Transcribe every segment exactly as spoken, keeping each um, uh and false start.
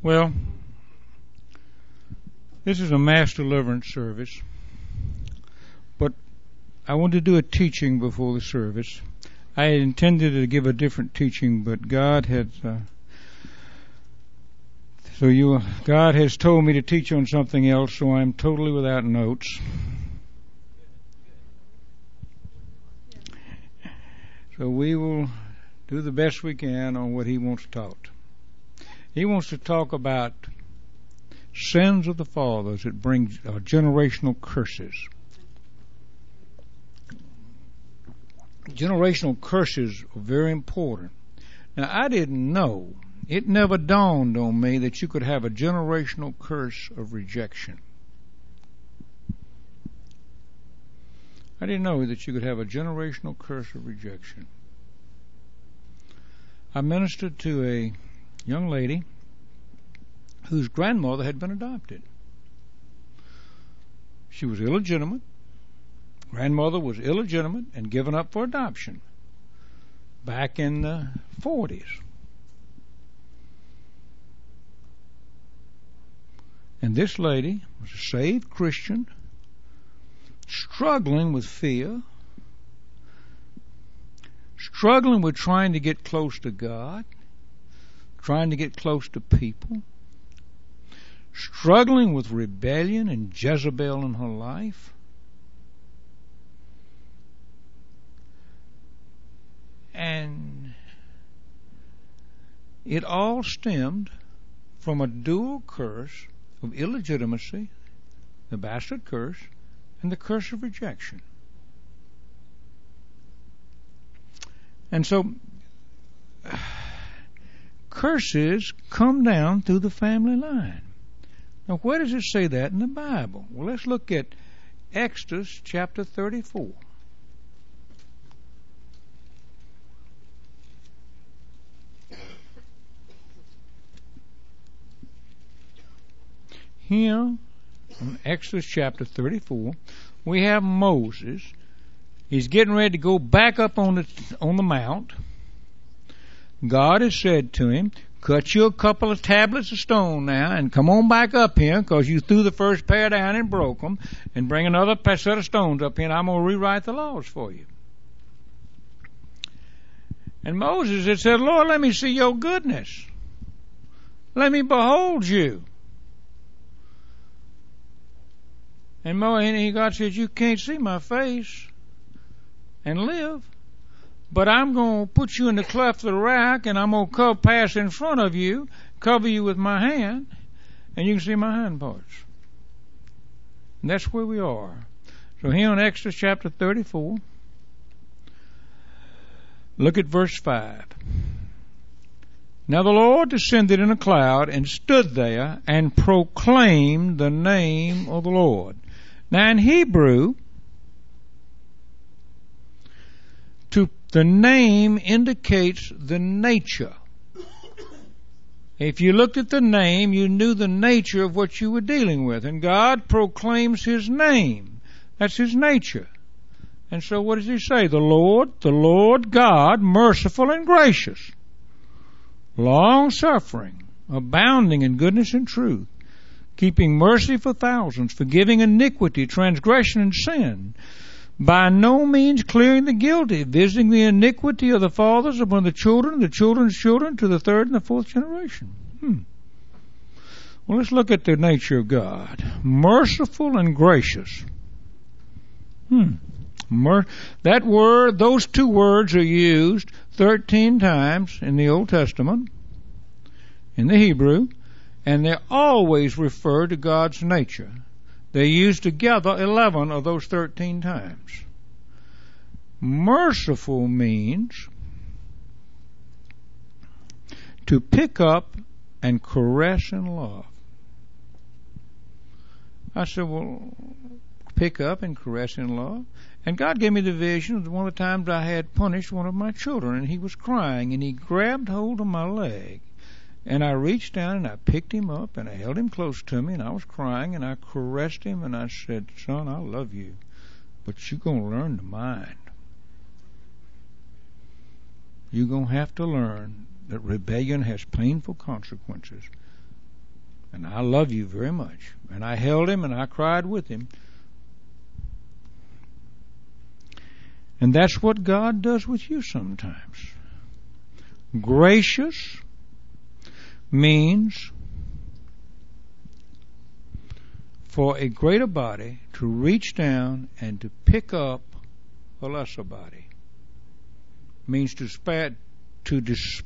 Well, this is a mass deliverance service, but I want to do a teaching before the service. I had intended to give a different teaching, but God had uh, so you God has told me to teach on something else, so I'm totally without notes. So we will do the best we can on what He wants taught. He wants to talk about sins of the fathers that bring uh, generational curses. Generational curses are very important. Now, I didn't know, it never dawned on me that you could have a generational curse of rejection. I didn't know that you could have a generational curse of rejection. I ministered to a young lady whose grandmother had been adopted. She was illegitimate. Grandmother was illegitimate and given up for adoption back in the forties. And this lady was a saved Christian, struggling with fear, struggling with trying to get close to God, trying to get close to people, struggling with rebellion and Jezebel in her life. And it all stemmed from a dual curse of illegitimacy, the bastard curse, and the curse of rejection. And so, curses come down through the family line. Now, where does it say that in the Bible? Well, let's look at Exodus chapter thirty-four. Here, in Exodus chapter thirty-four, we have Moses. He's getting ready to go back up on the on the mount. God has said to him, cut you a couple of tablets of stone now and come on back up here, because you threw the first pair down and broke them, and bring another set of stones up here, and I'm going to rewrite the laws for you. And Moses had said, Lord, let me see your goodness. Let me behold you. And God said, you can't see my face and live, but I'm going to put you in the cleft of the rock, and I'm going to come pass in front of you, cover you with my hand, and you can see my hind parts. And that's where we are. So here in Exodus chapter thirty-four, look at verse five. Now the Lord descended in a cloud and stood there and proclaimed the name of the Lord. Now in Hebrew, to the name indicates the nature. If you looked at the name, you knew the nature of what you were dealing with. And God proclaims His name. That's His nature. And so what does He say? The Lord, the Lord God, merciful and gracious, long-suffering, abounding in goodness and truth, keeping mercy for thousands, forgiving iniquity, transgression, and sin, by no means clearing the guilty, visiting the iniquity of the fathers upon the children, the children's children, to the third and the fourth generation. Hmm. Well, let's look at the nature of God. Merciful and gracious. Hmm. Mer- that word, those two words are used thirteen times in the Old Testament, in the Hebrew, and they always refer to God's nature. They use together eleven of those thirteen times. Merciful means to pick up and caress in love. I said, well, pick up and caress in love? And God gave me the vision of one of the times I had punished one of my children, and he was crying, and he grabbed hold of my leg. And I reached down and I picked him up and I held him close to me, and I was crying, and I caressed him, and I said, son, I love you, but you're going to learn to mind. You're going to have to learn that rebellion has painful consequences. And I love you very much. And I held him and I cried with him. And that's what God does with you sometimes. Gracious means for a greater body to reach down and to pick up a lesser body. Means to spare, to dispense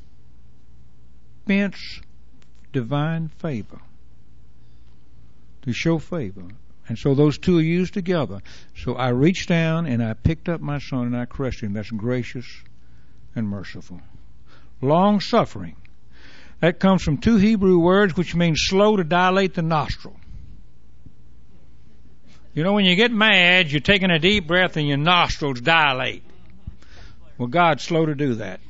divine favor. To show favor. And so those two are used together. So I reached down and I picked up my son and I caressed him. That's gracious and merciful. Long suffering. That comes from two Hebrew words which mean slow to dilate the nostril. You know, when you get mad, you're taking a deep breath and your nostrils dilate. Well, God's slow to do that.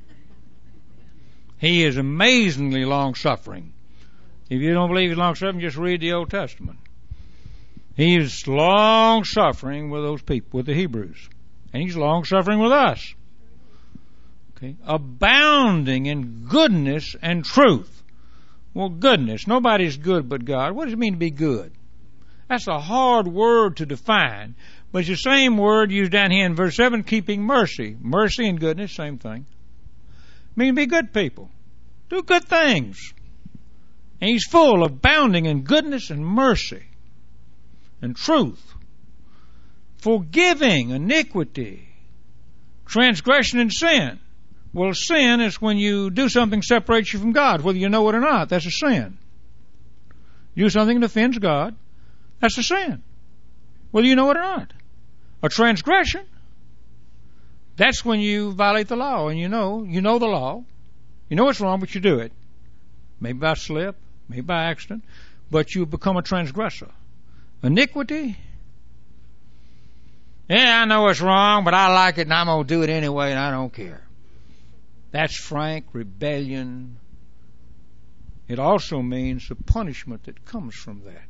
He is amazingly long suffering. If you don't believe he's long suffering, just read the Old Testament. He is long suffering with those people, with the Hebrews. And he's long suffering with us. Okay? Abounding in goodness and truth. Well, goodness. Nobody's good but God. What does it mean to be good? That's a hard word to define. But it's the same word used down here in verse seven, keeping mercy. Mercy and goodness, same thing. It means be good people. Do good things. And he's full of abounding in goodness and mercy and truth. Forgiving iniquity, transgression and sin. Well, sin is when you do something that separates you from God, whether you know it or not. That's a sin. You do something that offends God. That's a sin, whether you know it or not. A transgression, that's when you violate the law, and you know, you know the law. You know it's wrong, but you do it. Maybe by slip, maybe by accident, but you become a transgressor. Iniquity, yeah, I know it's wrong, but I like it, and I'm going to do it anyway, and I don't care. That's frank rebellion. It also means the punishment that comes from that.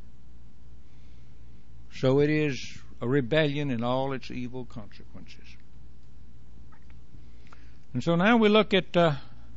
So it is a rebellion in all its evil consequences. And so now we look at, uh,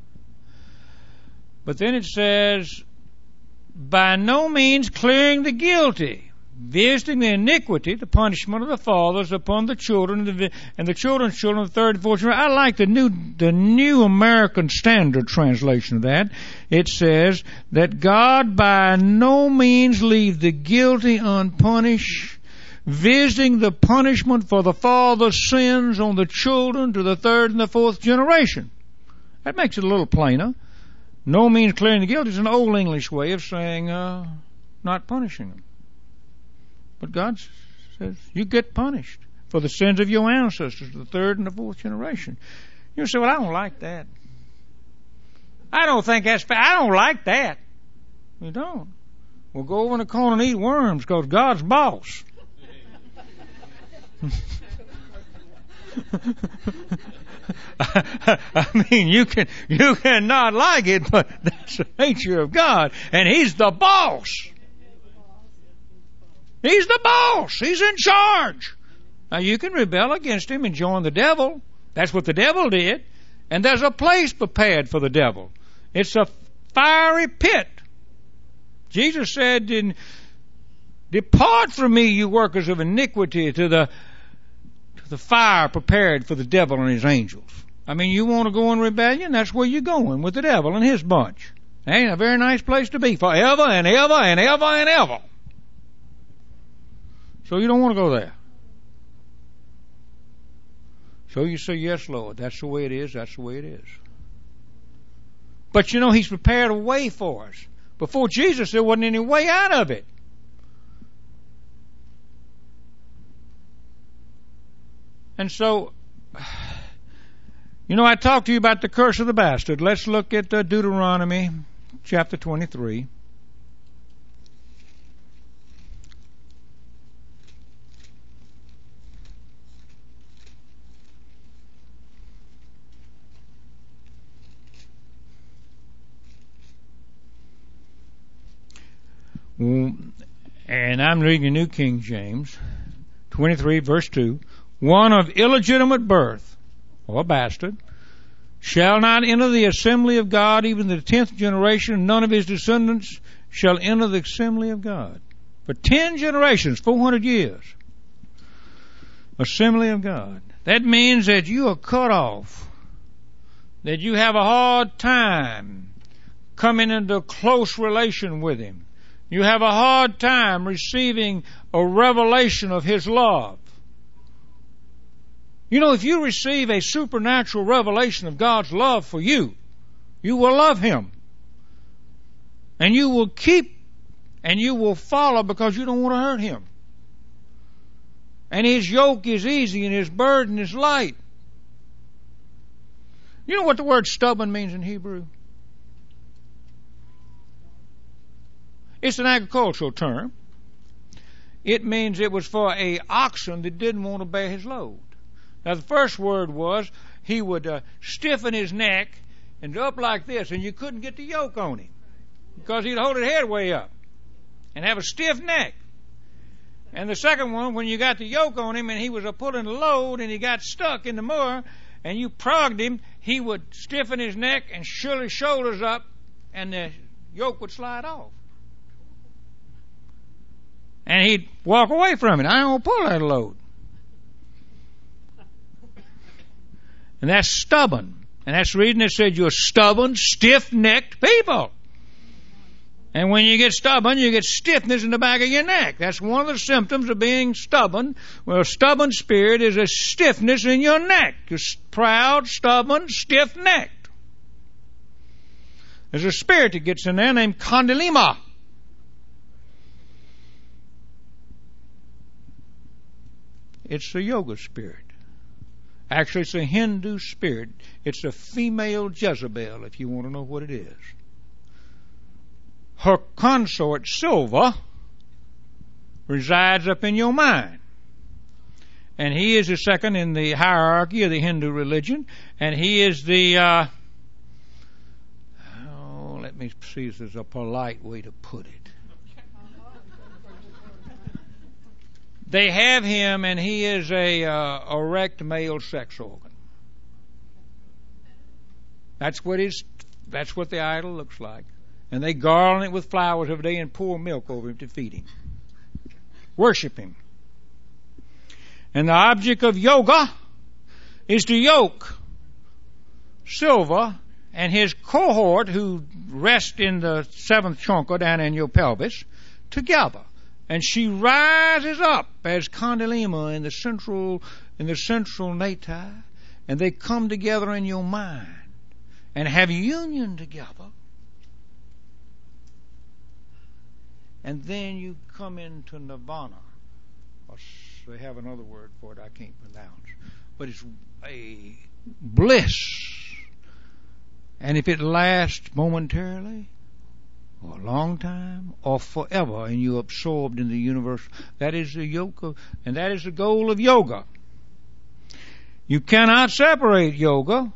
but then it says, by no means clearing the guilty, visiting the iniquity, the punishment of the fathers upon the children and the, and the children's children of the third and fourth generation. I like the new the New American Standard translation of that. It says that God by no means leave the guilty unpunished, visiting the punishment for the father's sins on the children to the third and the fourth generation. That makes it a little plainer. No means clearing the guilty is an old English way of saying uh, not punishing them. But God says, you get punished for the sins of your ancestors, the third and the fourth generation. You say, well, I don't like that. I don't think that's fair. I don't like that. You don't. Well, go over in the corner and eat worms because God's boss. I, I mean, you can you can not like it, but that's the nature of God, and He's the boss. He's the boss. He's in charge. Now, you can rebel against Him and join the devil. That's what the devil did. And there's a place prepared for the devil. It's a fiery pit. Jesus said, in, depart from me, you workers of iniquity, to the, to the fire prepared for the devil and his angels. I mean, you want to go in rebellion? That's where you're going, with the devil and his bunch. Ain't a very nice place to be forever and ever and ever and ever. So you don't want to go there. So you say, yes, Lord, that's the way it is, that's the way it is. But you know, He's prepared a way for us. Before Jesus, there wasn't any way out of it. And so, you know, I talked to you about the curse of the bastard. Let's look at uh, Deuteronomy chapter twenty-three. And I'm reading the New King James, twenty-three, verse two. One of illegitimate birth, or a bastard, shall not enter the assembly of God, even the tenth generation. None of his descendants shall enter the assembly of God. For ten generations, four hundred years, assembly of God. That means that you are cut off, that you have a hard time coming into close relation with Him. You have a hard time receiving a revelation of His love. You know, if you receive a supernatural revelation of God's love for you, you will love Him. And you will keep and you will follow because you don't want to hurt Him. And His yoke is easy and His burden is light. You know what the word stubborn means in Hebrew? It's an agricultural term. It means it was for a oxen that didn't want to bear his load. Now the first word was he would uh, stiffen his neck and up like this, and you couldn't get the yoke on him because he'd hold his head way up and have a stiff neck. And the second one, when you got the yoke on him and he was a pulling a load and he got stuck in the moor and you progged him, he would stiffen his neck and shul his shoulders up and the yoke would slide off. And he'd walk away from it. I don't pull that load. And that's stubborn. And that's the reason it said you're stubborn, stiff-necked people. And when you get stubborn, you get stiffness in the back of your neck. That's one of the symptoms of being stubborn. Well, a stubborn spirit is a stiffness in your neck. You're proud, stubborn, stiff-necked. There's a spirit that gets in there named Kandalima. It's the yoga spirit. Actually, it's a Hindu spirit. It's a female Jezebel, if you want to know what it is. Her consort, Silva, resides up in your mind. And he is the second in the hierarchy of the Hindu religion. And he is the, uh, oh, let me see if there's a polite way to put it. They have him, and he is a uh, erect male sex organ. That's what his. That's what the idol looks like, and they garland it with flowers every day and pour milk over him to feed him, worship him. And the object of yoga is to yoke Silva and his cohort, who rest in the seventh chakra down in your pelvis, together. And she rises up as Kandalima in the central in the central nata, and they come together in your mind and have union together. And then you come into nirvana. They have another word for it I can't pronounce, but it's a bliss. And if it lasts momentarily, or a long time, or forever, and you're absorbed in the universe. That is the yoke of, and that is the goal of yoga. You cannot separate yoga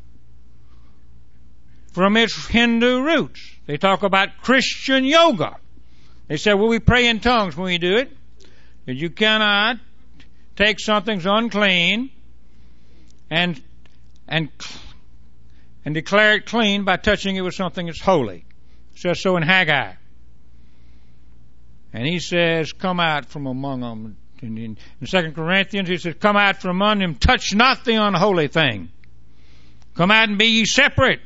from its Hindu roots. They talk about Christian yoga. They say, well, we pray in tongues when we do it. That you cannot take something's unclean and and and declare it clean by touching it with something that's holy. It says so in Haggai. And he says, come out from among them. In, in, in Second Corinthians, he says, come out from among them, touch not the unholy thing. Come out and be ye separate.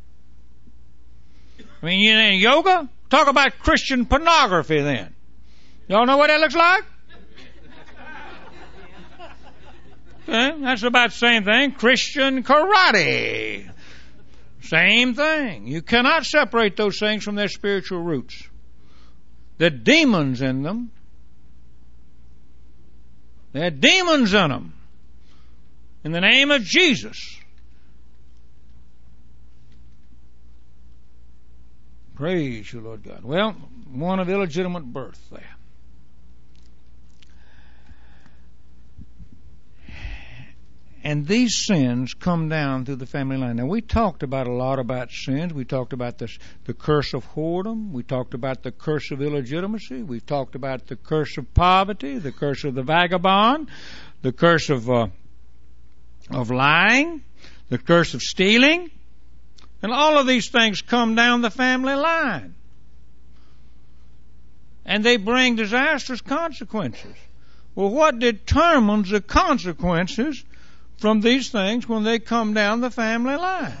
I mean, you know, yoga? Talk about Christian pornography then. Y'all know what that looks like? Okay, that's about the same thing. Christian karate. Same thing. You cannot separate those things from their spiritual roots. The demons in them. There are demons in them. In the name of Jesus. Praise you, Lord God. Well, one of illegitimate birth there. And these sins come down through the family line. Now, we talked about a lot about sins. We talked about the, the curse of whoredom. We talked about the curse of illegitimacy. We talked about the curse of poverty, the curse of the vagabond, the curse of uh, of lying, the curse of stealing. And all of these things come down the family line. and they bring disastrous consequences. Well, what determines the consequences from these things when they come down the family line?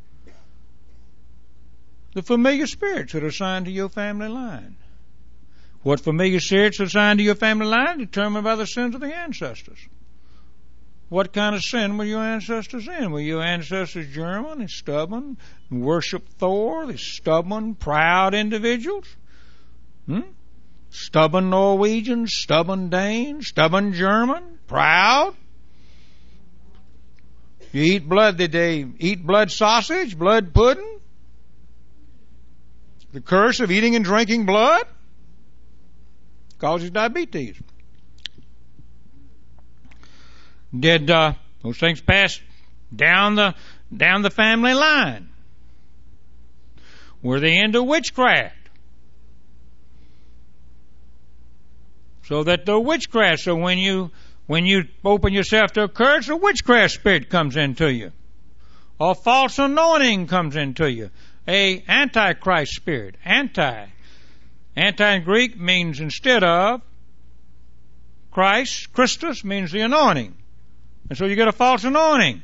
The familiar spirits that are assigned to your family line. What familiar spirits are assigned to your family line determined by the sins of the ancestors. What kind of sin were your ancestors in? Were your ancestors German and stubborn and worshiped Thor? These stubborn, proud individuals? Hmm? Stubborn Norwegians, stubborn Danes, stubborn German, proud? You eat blood, did they eat blood sausage, blood pudding? The curse of eating and drinking blood causes diabetes. Did uh, those things pass down the down the family line? Were they into witchcraft? So that the witchcraft, so when you when you open yourself to a curse, a witchcraft spirit comes into you. Or false anointing comes into you. A antichrist spirit. Anti. Anti in Greek means instead of. Christ, Christus means the anointing. And so you get a false anointing.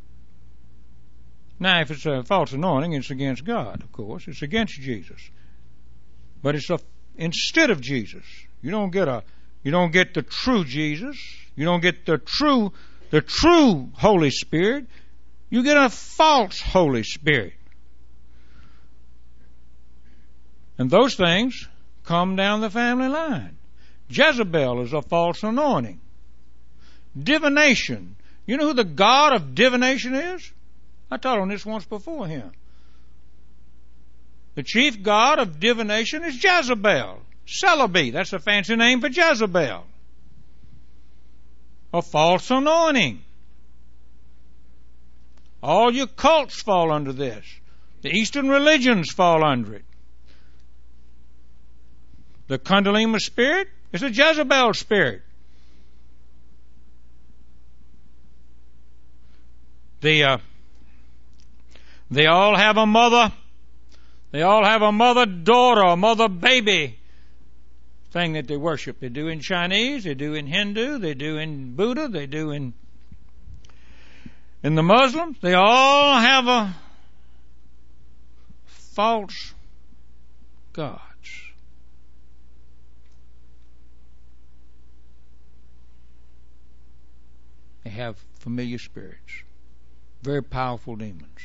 Now, if it's a false anointing, it's against God, of course. It's against Jesus. But it's a, instead of Jesus. You don't get a, you don't get the true Jesus. You don't get the true, the true Holy Spirit. You get a false Holy Spirit. And those things come down the family line. Jezebel is a false anointing. Divination. You know who the god of divination is? I taught on this once before here. The chief god of divination is Jezebel. Celebi. That's a fancy name for Jezebel. A false anointing. All your cults fall under this. The Eastern religions fall under it. The Kundalini spirit is a Jezebel spirit. The, uh, they all have a mother, they all have a mother-daughter, a mother-baby thing that they worship. They do in Chinese, they do in Hindu, they do in Buddha, they do in, in the Muslims. They all have a false gods. They have familiar spirits. Very powerful demons.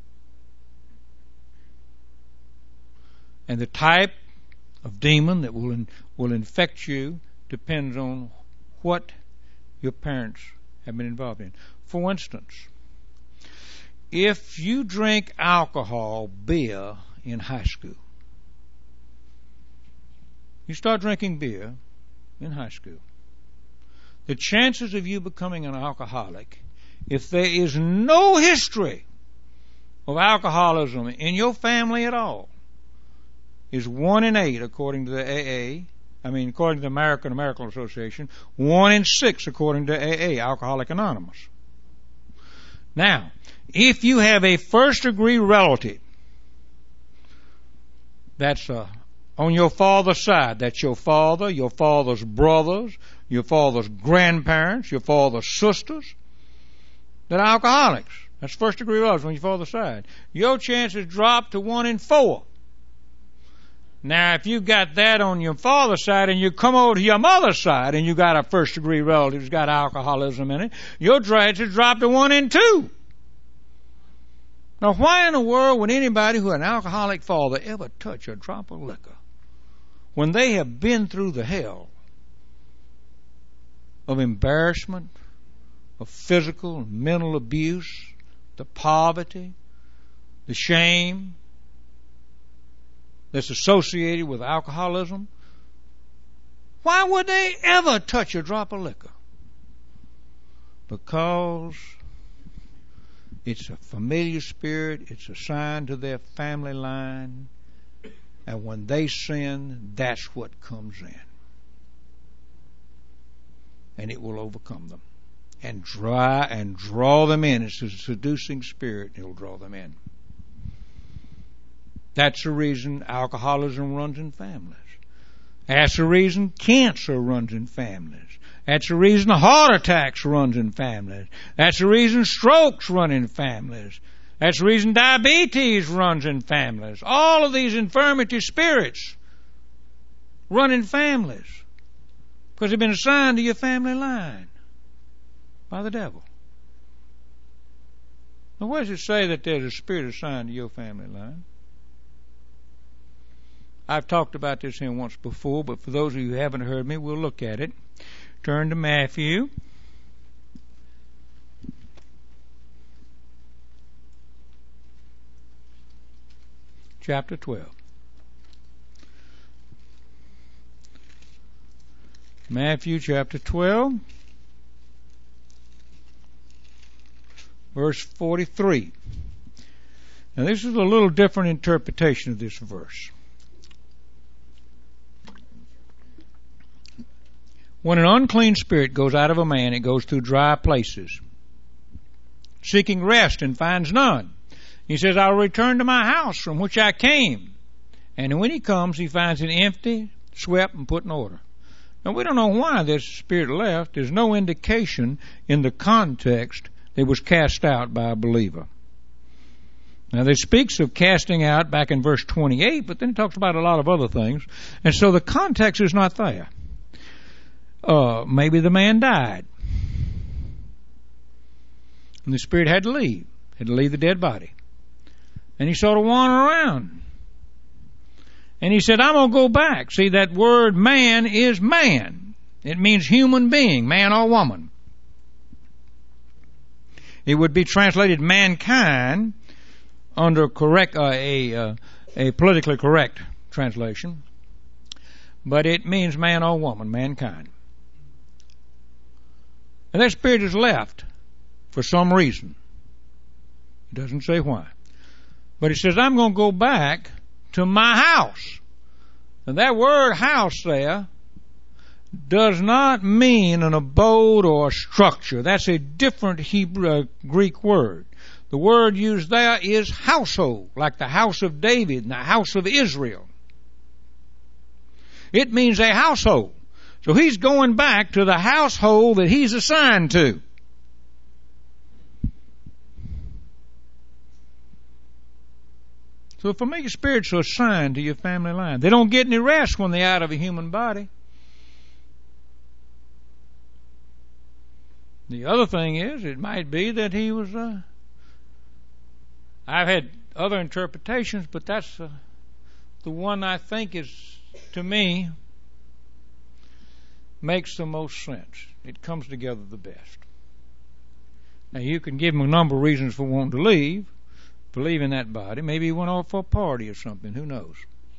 And the type of demon that will in, will infect you depends on what your parents have been involved in. For instance, if you drink alcohol, beer, in high school, you start drinking beer in high school, the chances of you becoming an alcoholic, if there is no history of alcoholism in your family at all, is one in eight according to the A A. I mean, according to the American American Association, one in six according to A A, Alcoholics Anonymous. Now, if you have a first-degree relative that's uh, on your father's side, that's your father, your father's brothers, your father's grandparents, your father's sisters, that are alcoholics. That's first-degree relatives on your father's side. Your chances drop to one in four. Now, if you've got that on your father's side and you come over to your mother's side and you got a first-degree relative who's got alcoholism in it, your chances drop to one in two. Now, why in the world would anybody who had an alcoholic father ever touch a drop of liquor when they have been through the hell of embarrassment, of physical and mental abuse, the poverty, the shame that's associated with alcoholism? Why would they ever touch a drop of liquor? Because it's a familiar spirit, it's assigned to their family line, and when they sin, that's what comes in. And it will overcome them and draw and draw them in. It's a seducing spirit, and it'll draw them in. That's the reason alcoholism runs in families. That's the reason cancer runs in families. That's the reason heart attacks runs in families. That's the reason strokes run in families. That's the reason diabetes runs in families. All of these infirmity spirits run in families because they've been assigned to your family line by the devil. Now, where does it say that there's a spirit assigned to your family line? I've talked about this here once before, but for those of you who haven't heard me, we'll look at it. Turn to Matthew. Chapter twelve. Matthew chapter twelve, verse forty-three. Now this is a little different interpretation of this verse. When an unclean spirit goes out of a man, it goes through dry places, seeking rest and finds none. He says, I'll return to my house from which I came. And when he comes, he finds it empty, swept, and put in order. Now, we don't know why this spirit left. There's no indication in the context that it was cast out by a believer. Now, there speaks of casting out back in verse twenty-eight, but then it talks about a lot of other things. And so the context is not there. Uh, maybe the man died. And the spirit had to leave. Had to leave the dead body. And he sort of wandered around. And he said, I'm going to go back. See, that word man is man. It means human being, man or woman. It would be translated mankind under correct uh, a uh, a politically correct translation. But it means man or woman, mankind. And that spirit is left for some reason. It doesn't say why. But he says, I'm going to go back to my house. And that word house there does not mean an abode or a structure. That's a different Hebrew, uh, Greek word. The word used there is household, like the house of David and the house of Israel. It means a household. So he's going back to the household that he's assigned to. So familiar spirits are assigned to your family line. They don't get any rest when they're out of a human body. The other thing is, it might be that he was, uh, I've had other interpretations, but that's uh, the one I think is, to me, makes the most sense. It comes together the best. Now, you can give him a number of reasons for wanting to leave, for leaving that body. Maybe he went off for a party or something. Who knows?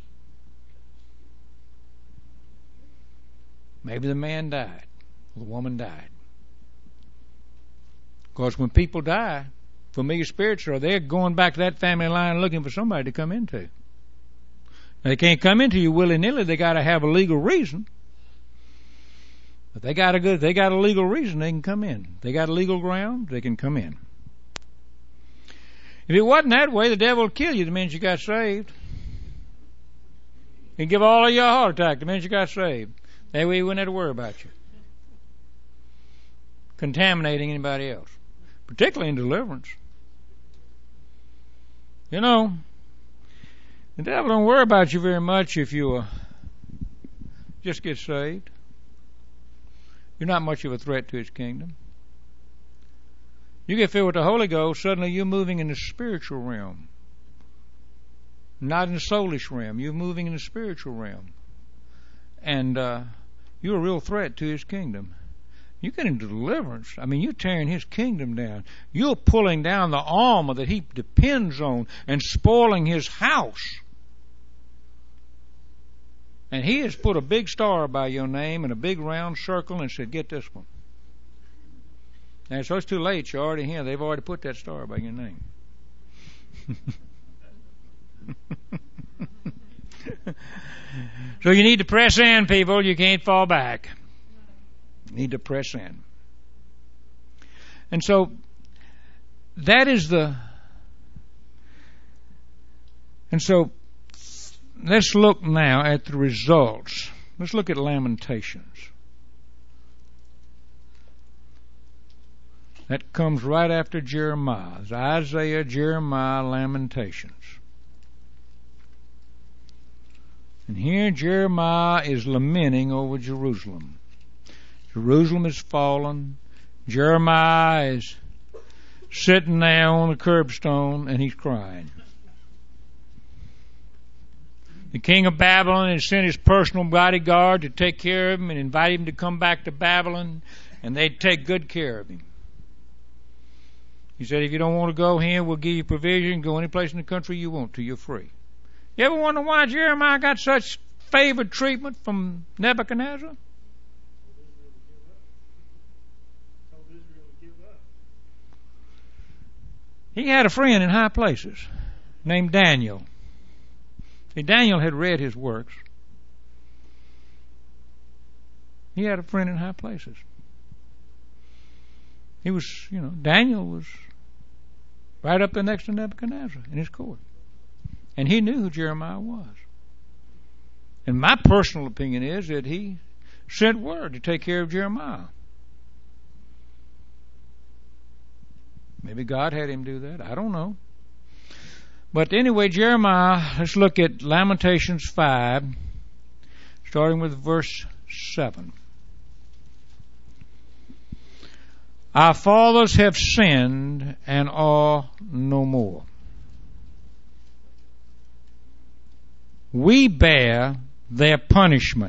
Maybe the man died, or the woman died. Because when people die, familiar spirits are there going back to that family line looking for somebody to come into. Now, they can't come into you willy-nilly. They got to have a legal reason. But they got a good, they got a legal reason they can come in. They got a legal ground, they can come in. If it wasn't that way, the devil would kill you the minute you got saved. He'd give all of you a heart attack the minute you got saved. That way he wouldn't have to worry about you contaminating anybody else, particularly in deliverance. You know, the devil don't worry about you very much if you uh, just get saved. You're not much of a threat to his kingdom. You get filled with the Holy Ghost, suddenly you're moving in the spiritual realm. Not in the soulish realm. You're moving in the spiritual realm. And uh, you're a real threat to his kingdom. You get into deliverance. I mean, you're tearing his kingdom down. You're pulling down the armor that he depends on and spoiling his house. And he has put a big star by your name and a big round circle and said, get this one. And so it's too late. You're already here. They've already put that star by your name. So you need to press in, people. You can't fall back. You need to press in. And so that is the... And so let's look now at the results Let's look at Lamentations. That comes right after Jeremiah. It's Isaiah, Jeremiah, Lamentations. And here Jeremiah is lamenting over Jerusalem. Jerusalem is fallen. Jeremiah is sitting there on the curbstone and he's crying. The king of Babylon had sent his personal bodyguard to take care of him and invite him to come back to Babylon, and they'd take good care of him. He said, if you don't want to go here, we'll give you provision. Go any place in the country you want to. You're free. You ever wonder why Jeremiah got such favored treatment from Nebuchadnezzar? He had a friend in high places named Daniel. See, Daniel had read his works. He had a friend in high places. He was, you know, Daniel was right up there next to Nebuchadnezzar in his court. And he knew who Jeremiah was. And my personal opinion is that he sent word to take care of Jeremiah. Maybe God had him do that. I don't know. But anyway, Jeremiah, let's look at Lamentations five, starting with verse seven. Our fathers have sinned and are no more. We bear their punishment.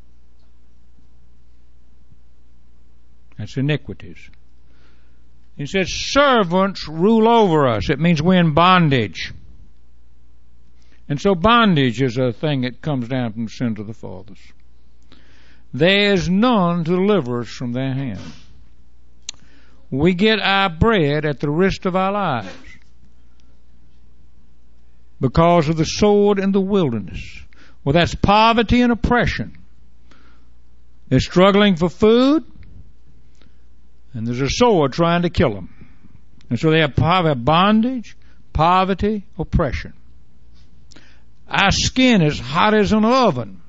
That's iniquities. He says, servants rule over us. It means we're in bondage. And so bondage is a thing that comes down from the sins of the fathers. There is none to deliver us from their hand. We get our bread at the risk of our lives because of the sword in the wilderness. Well, that's poverty and oppression. They're struggling for food, and there's a sword trying to kill them. And so they have bondage, poverty, oppression. Our skin is hot as an oven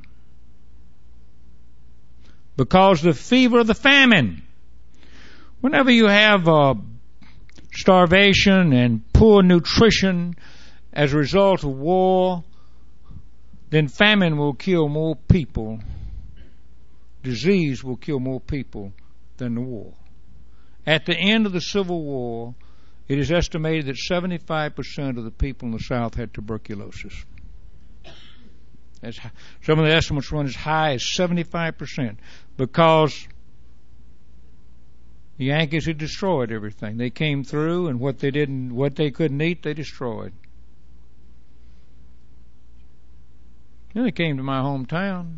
because of the fever of the famine. Whenever you have uh, starvation and poor nutrition as a result of war, then famine will kill more people. Disease will kill more people than the war. At the end of the Civil War, it is estimated that seventy-five percent of the people in the South had tuberculosis. As some of the estimates run as high as seventy-five percent because the Yankees had destroyed everything. They came through, and what they didn't, what they couldn't eat, they destroyed. Then they came to my hometown.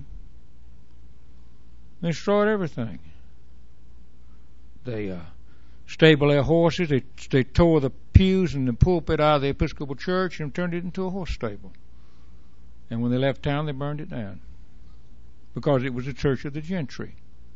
They destroyed everything. They uh, stabled their horses. They they tore the pews and the pulpit out of the Episcopal Church and turned it into a horse stable. And when they left town, they burned it down because it was the church of the gentry.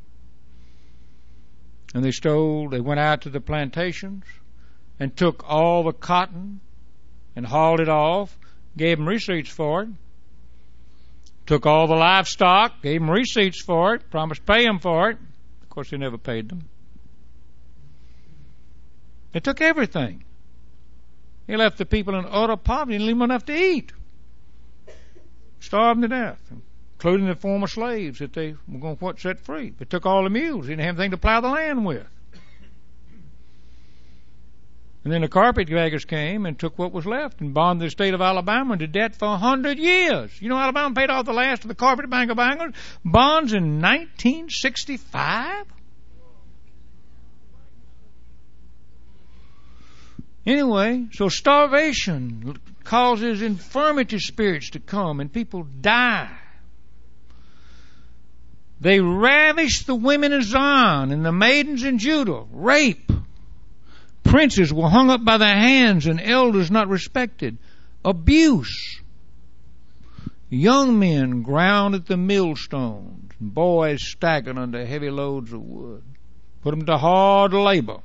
And they stole, they went out to the plantations and took all the cotton and hauled it off, gave them receipts for it, took all the livestock, gave them receipts for it, promised to pay them for it. Of course, they never paid them. They took everything. They left the people in utter poverty and didn't leave them enough to eat. Starved them to death, including the former slaves that they were going to set free. They took all the mules. They didn't have anything to plow the land with. And then the carpetbaggers came and took what was left and bonded the state of Alabama into debt for a hundred years. You know, Alabama paid off the last of the carpetbagger bonds in nineteen sixty-five. Anyway, so starvation causes infirmity spirits to come and people die. They ravish the women in Zion and the maidens in Judah. Rape. Princes were hung up by their hands and elders not respected. Abuse. Young men ground at the millstones and boys staggered under heavy loads of wood. Put them to hard labor.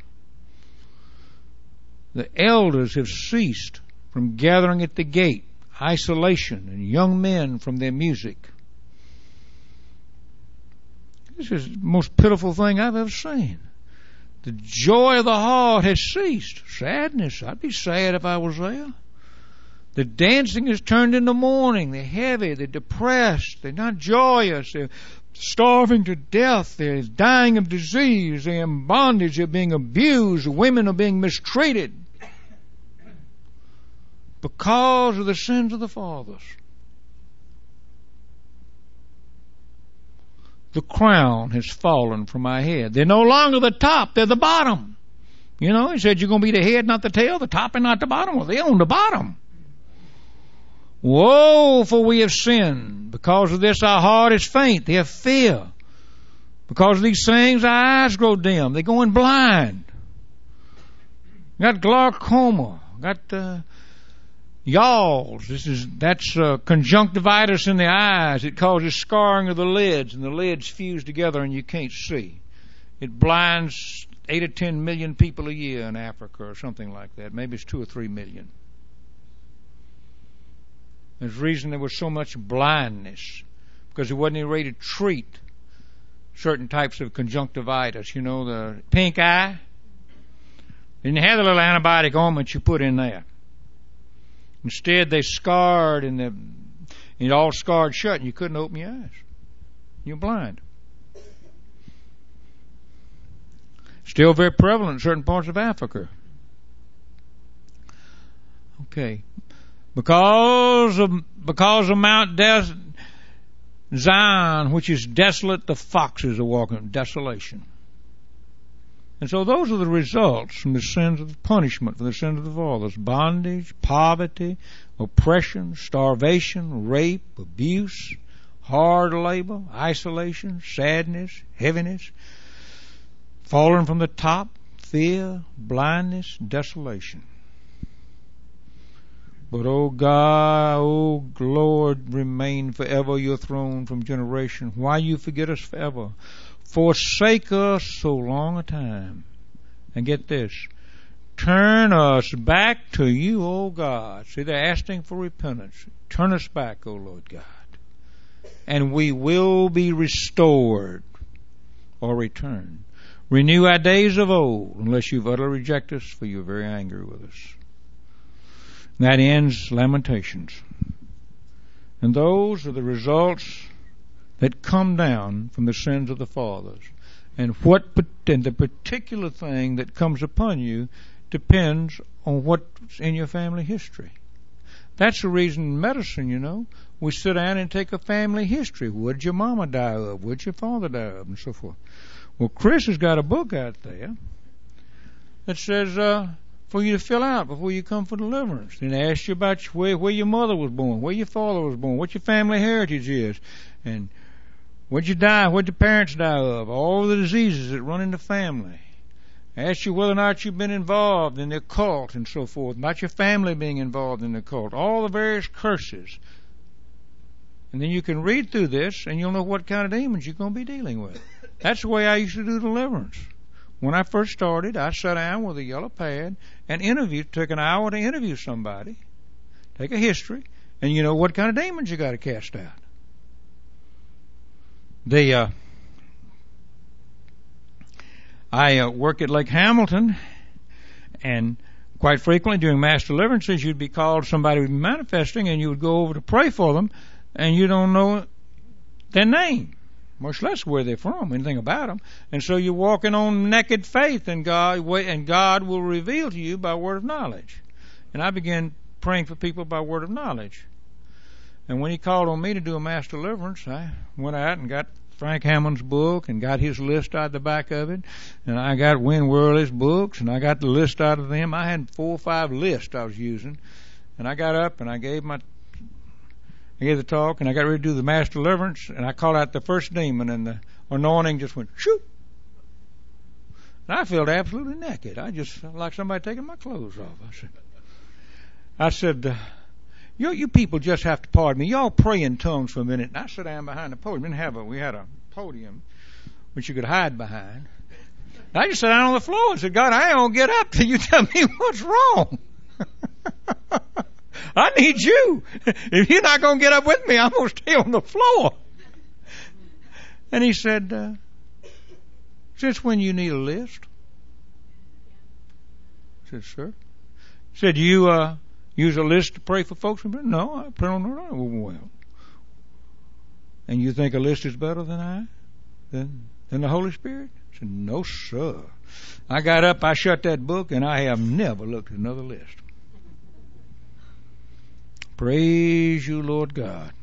The elders have ceased from gathering at the gate, isolation, and young men from their music. This is the most pitiful thing I've ever seen. The joy of the heart has ceased. Sadness. I'd be sad if I was there. The dancing is turned into mourning. They're heavy. They're depressed. They're not joyous. They're starving to death. They're dying of disease. They're in bondage. They're being abused. Women are being mistreated because of the sins of the fathers. The crown has fallen from my head. They're no longer the top. They're the bottom. You know, he said you're going to be the head, not the tail, the top and not the bottom. Well, they're on the bottom. Woe, for we have sinned. Because of this our heart is faint. They have fear. Because of these things our eyes grow dim. They're going blind. Got glaucoma. Got uh, yawls. This is that's uh, conjunctivitis in the eyes. It causes scarring of the lids, and the lids fuse together, and you can't see. It blinds eight or ten million people a year in Africa, or something like that. Maybe it's two or three million. There's reason there was so much blindness because there wasn't any way to treat certain types of conjunctivitis. You know, the pink eye. Didn't have the little antibiotic ointment you put in there. Instead, they scarred and the, it all scarred shut, and you couldn't open your eyes. You're blind. Still very prevalent in certain parts of Africa. Okay. Because of, because of Mount Des- Zion, which is desolate, the foxes are walking. Desolation. And so those are the results from the sins of the punishment for the sins of the fathers. Bondage, poverty, oppression, starvation, rape, abuse, hard labor, isolation, sadness, heaviness, falling from the top, fear, blindness, desolation. But, O God, O Lord, remain forever your throne from generation. Why you forget us forever? Forsake us so long a time. And get this. Turn us back to you, O God. See, they're asking for repentance. Turn us back, O Lord God. And we will be restored or returned. Renew our days of old, unless you've utterly rejected us, for you're very angry with us. That ends Lamentations. And those are the results that come down from the sins of the fathers. And what and the particular thing that comes upon you depends on what's in your family history. That's the reason in medicine, you know, we sit down and take a family history. What did your mama die of? What did your father die of? And so forth. Well, Chris has got a book out there that says, uh, for you to fill out before you come for deliverance. Then they ask you about where, where your mother was born, where your father was born, what your family heritage is, and what'd you die, what'd your parents die of, all the diseases that run in the family. Ask you whether or not you've been involved in the occult and so forth, about your family being involved in the occult, all the various curses. And then you can read through this and you'll know what kind of demons you're going to be dealing with. That's the way I used to do deliverance. When I first started, I sat down with a yellow pad and interviewed, took an hour to interview somebody, take a history, and you know what kind of demons you got to cast out. The, uh, I uh, work at Lake Hamilton, and quite frequently during mass deliverances, you'd be called, somebody would be manifesting, and you would go over to pray for them, and you don't know their name, much less where they're from, anything about them. And so you're walking on naked faith, and God, and God will reveal to you by word of knowledge. And I began praying for people by word of knowledge. And when he called on me to do a mass deliverance, I went out and got Frank Hammond's book and got his list out the back of it. And I got Win Worley's books, and I got the list out of them. I had four or five lists I was using. And I got up and I gave my I gave the talk, and I got ready to do the mass deliverance, and I called out the first demon, and the anointing just went, shoot. And I felt absolutely naked. I just felt like somebody taking my clothes off. I said, I said, uh, you, you people just have to pardon me. Y'all pray in tongues for a minute. And I sat down behind the podium. We didn't have a, we had a podium which you could hide behind. And I just sat down on the floor and said, God, I ain't going to get up till you tell me what's wrong. I need you. If you're not going to get up with me, I'm going to stay on the floor. And he said, uh, Since when you need a list? I said, sir. He said, you uh, use a list to pray for folks? No, I pray on the right. Well, and you think a list is better than I? Than, than the Holy Spirit? I said, no, sir. I got up, I shut that book, and I have never looked at another list. Praise you, Lord God.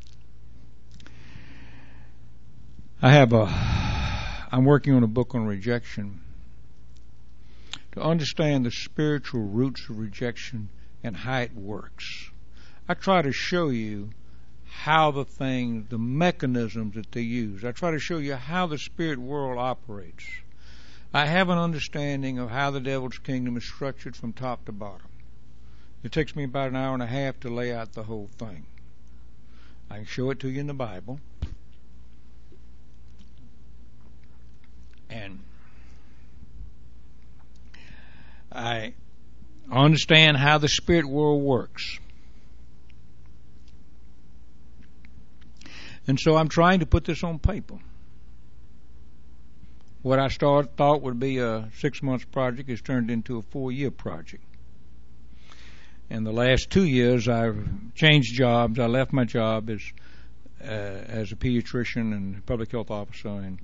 I have a, I'm working on a book on rejection. To understand the spiritual roots of rejection and how it works. I try to show you how the things, the mechanisms that they use. I try to show you how the spirit world operates. I have an understanding of how the devil's kingdom is structured from top to bottom. It takes me about an hour and a half to lay out the whole thing. I can show it to you in the Bible. And I understand how the spirit world works. And so I'm trying to put this on paper. What I start, thought would be a six-month project has turned into a four-year project. And the last two years, I've changed jobs. I left my job as uh, as a pediatrician and public health officer, and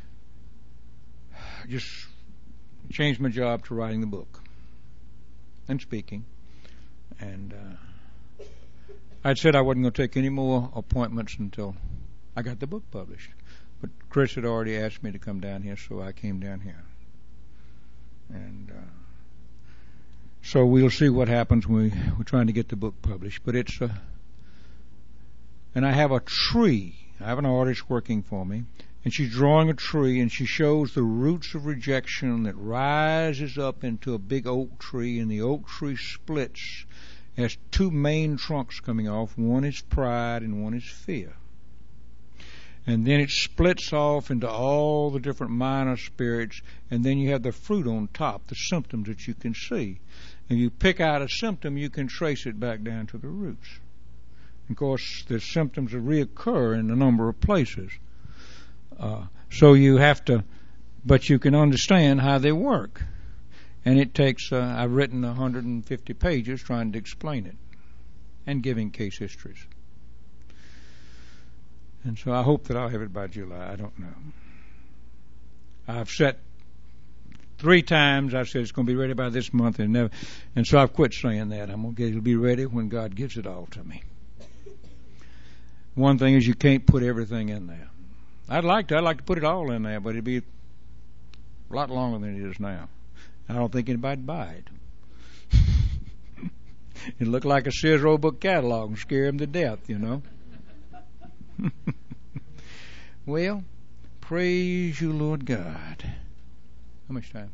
just changed my job to writing the book and speaking. And uh, I'd said I wasn't going to take any more appointments until I got the book published. But Chris had already asked me to come down here, so I came down here. And uh, so we'll see what happens when we, we're trying to get the book published. But it's a, and I have a tree. I have an artist working for me, and she's drawing a tree, and she shows the roots of rejection that rises up into a big oak tree, and the oak tree splits. It has two main trunks coming off. One is pride, and one is fear. And then it splits off into all the different minor spirits, and then you have the fruit on top, the symptoms that you can see. And you pick out a symptom, you can trace it back down to the roots. Of course, the symptoms reoccur in a number of places. Uh, so you have to, but you can understand how they work. And it takes, uh, I've written one hundred fifty pages trying to explain it and giving case histories. And so I hope that I'll have it by July. I don't know. I've set three times. I said it's going to be ready by this month, and never. And so I've quit saying that. I'm going to get it'll be ready when God gives it all to me. One thing is you can't put everything in there. I'd like to. I'd like to put it all in there, but it'd be a lot longer than it is now. I don't think anybody'd buy it. It'd look like a Sears Roebuck catalog and scare them to death, you know. Well, praise you, Lord God. How much time?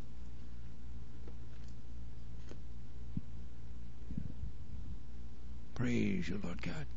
Praise you, Lord God.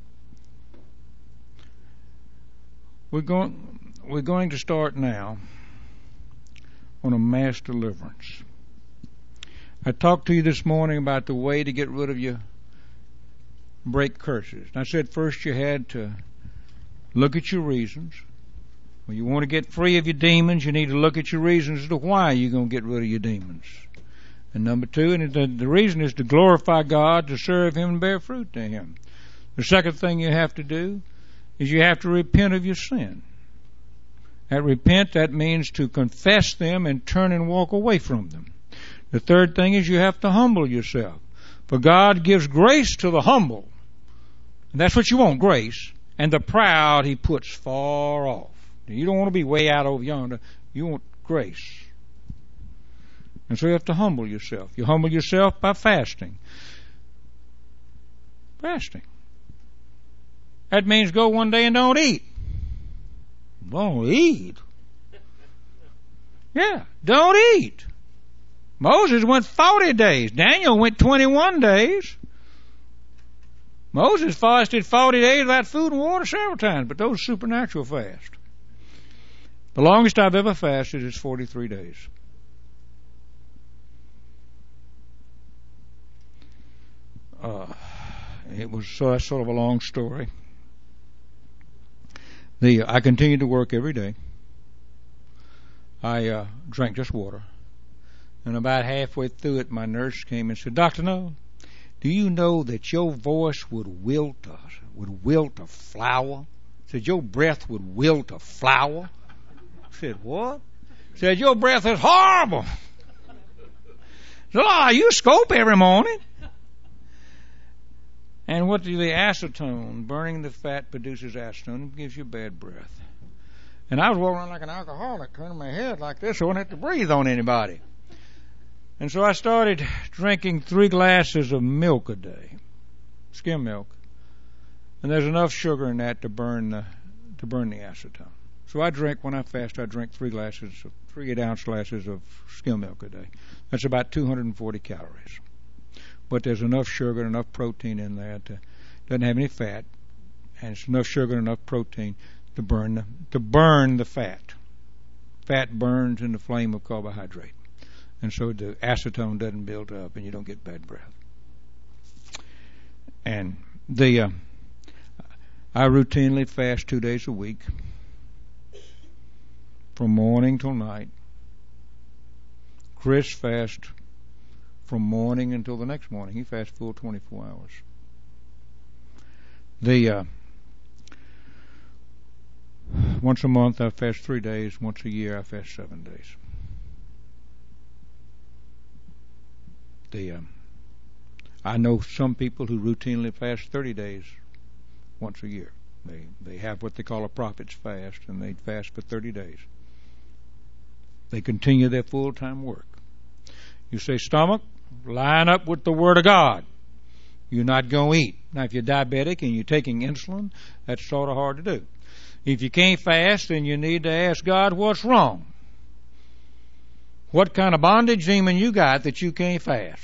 We're going we're going to start now on a mass deliverance. I talked to you this morning about the way to get rid of your break curses. And I said first you had to look at your reasons. When you want to get free of your demons, you need to look at your reasons as to why you're going to get rid of your demons. And number two, and the, the reason is to glorify God, to serve Him, and bear fruit to Him. The second thing you have to do is you have to repent of your sin. That repent, that means to confess them and turn and walk away from them. The third thing is you have to humble yourself. For God gives grace to the humble. And that's what you want, grace. And the proud He puts far off. You don't want to be way out over yonder. You want grace. And so you have to humble yourself. You humble yourself by fasting. Fasting. That means go one day and don't eat. Don't eat? Yeah, don't eat. Moses went forty days. Daniel went twenty-one days. Moses fasted forty days without food and water several times, but those supernatural fast. The longest I've ever fasted is forty-three days. Uh, it was so that's sort of a long story. The I continued to work every day. I uh, drank just water. And about halfway through it, my nurse came and said, Doctor Noel, do you know that your voice would wilt a, would wilt a flower? Said, your breath would wilt a flower? I said, what? Said, your breath is horrible. So, oh, you scope every morning. And what do the acetone, burning the fat produces acetone, it gives you bad breath. And I was walking around like an alcoholic, turning my head like this so I wouldn't have to breathe on anybody. And so I started drinking three glasses of milk a day, skim milk. And there's enough sugar in that to burn the, to burn the acetone. So I drink, when I fast, I drink three glasses, of, three eight-ounce glasses of skim milk a day. That's about two hundred forty calories. But there's enough sugar and enough protein in there to, doesn't have any fat, and it's enough sugar and enough protein to burn the, to burn the fat. Fat burns in the flame of carbohydrate. And so the acetone doesn't build up and you don't get bad breath. And the uh, I routinely fast two days a week from morning till night. Chris fasts from morning until the next morning. He fasts full twenty-four hours. The uh, once a month I fast three days. Once a year I fast seven days. The um, I know some people who routinely fast thirty days once a year. They they have what they call a prophet's fast, and they fast for thirty days. They continue their full-time work. You say, stomach, line up with the Word of God. You're not going to eat. Now, if you're diabetic and you're taking insulin, that's sort of hard to do. If you can't fast, then you need to ask God what's wrong. What kind of bondage demon you got that you can't fast?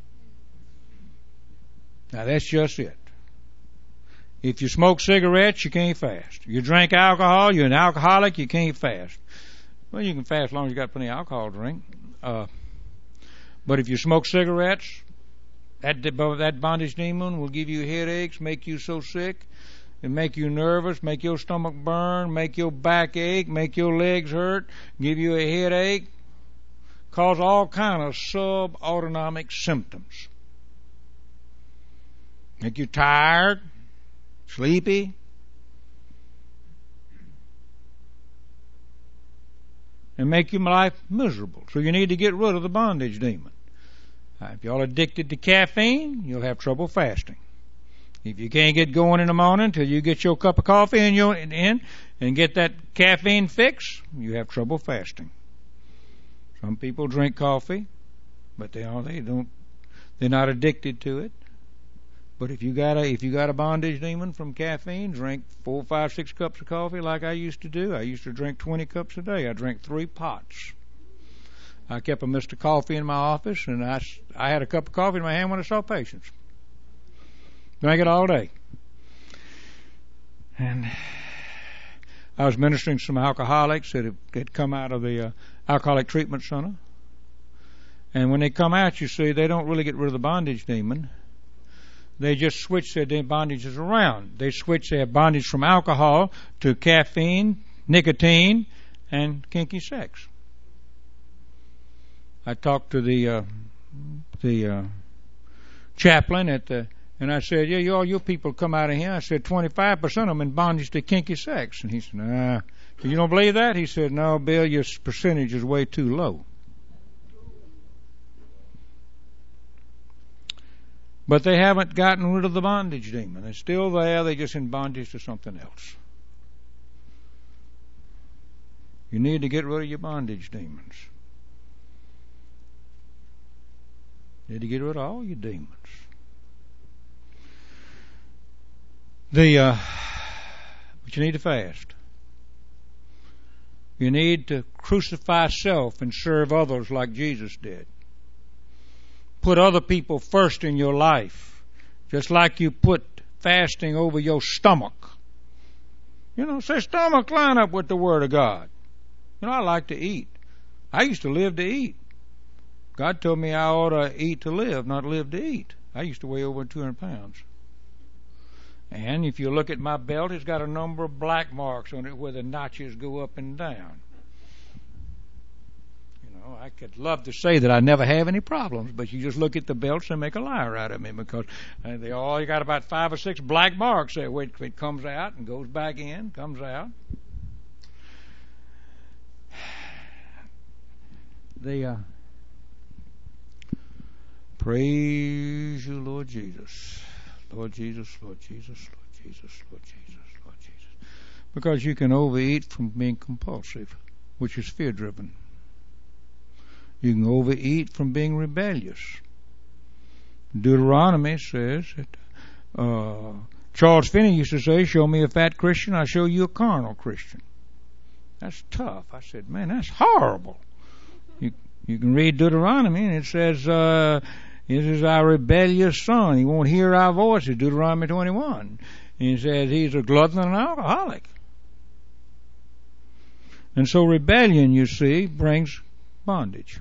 Now, that's just it. If you smoke cigarettes, you can't fast. You drink alcohol, you're an alcoholic, you can't fast. Well, you can fast as long as you got plenty of alcohol to drink. Uh, but if you smoke cigarettes, that that bondage demon will give you headaches, make you so sick, and make you nervous, make your stomach burn, make your back ache, make your legs hurt, give you a headache, cause all kind of subautonomic symptoms. Make you tired, sleepy. And make your life miserable. So you need to get rid of the bondage demon. Now, if you're addicted to caffeine, you'll have trouble fasting. If you can't get going in the morning until you get your cup of coffee in, your, in and get that caffeine fix, you have trouble fasting. Some people drink coffee, but they are they don't they're not addicted to it. But if you got a if you got a bondage demon from caffeine, drink four, five, six cups of coffee like I used to do. I used to drink twenty cups a day. I drank three pots. I kept a Mister Coffee in my office, and I, I had a cup of coffee in my hand when I saw patients. Drank it all day. And I was ministering to some alcoholics that had, had come out of the uh, alcoholic treatment center. And when they come out, you see, they don't really get rid of the bondage demon. They just switch their bondages around. They switch their bondage from alcohol to caffeine, nicotine, and kinky sex. I talked to the uh, the uh, chaplain at the, and I said, "Yeah, you all you people come out of here." I said, twenty-five percent of them in bondage to kinky sex." And he said, "Nah, you don't believe that?" He said, "No, Bill, your percentage is way too low." But they haven't gotten rid of the bondage demon. It's still there. They're just in bondage to something else. You need to get rid of your bondage demons. You need to get rid of all your demons. The uh, but you need to fast. You need to crucify self and serve others like Jesus did. Put other people first in your life, just like you put fasting over your stomach. You know, say, stomach, line up with the Word of God. You know, I like to eat. I used to live to eat. God told me I ought to eat to live, not live to eat. I used to weigh over two hundred pounds. And if you look at my belt, it's got a number of black marks on it where the notches go up and down. know, I could love to say that I never have any problems, but you just look at the belts and make a liar out of me, because uh, they all you got about five or six black marks there where it, it comes out and goes back in, comes out. They uh, praise you, Lord Jesus, Lord Jesus, Lord Jesus, Lord Jesus, Lord Jesus, Lord Jesus, because you can overeat from being compulsive, which is fear-driven. You can overeat from being rebellious. Deuteronomy says that uh, Charles Finney used to say, "Show me a fat Christian, I'll show you a carnal Christian." That's tough. I said, man, that's horrible. You you can read Deuteronomy, and it says, uh, "This is our rebellious son. He won't hear our voices." Deuteronomy twenty-one. And he says he's a glutton and an alcoholic. And so rebellion, you see, brings bondage.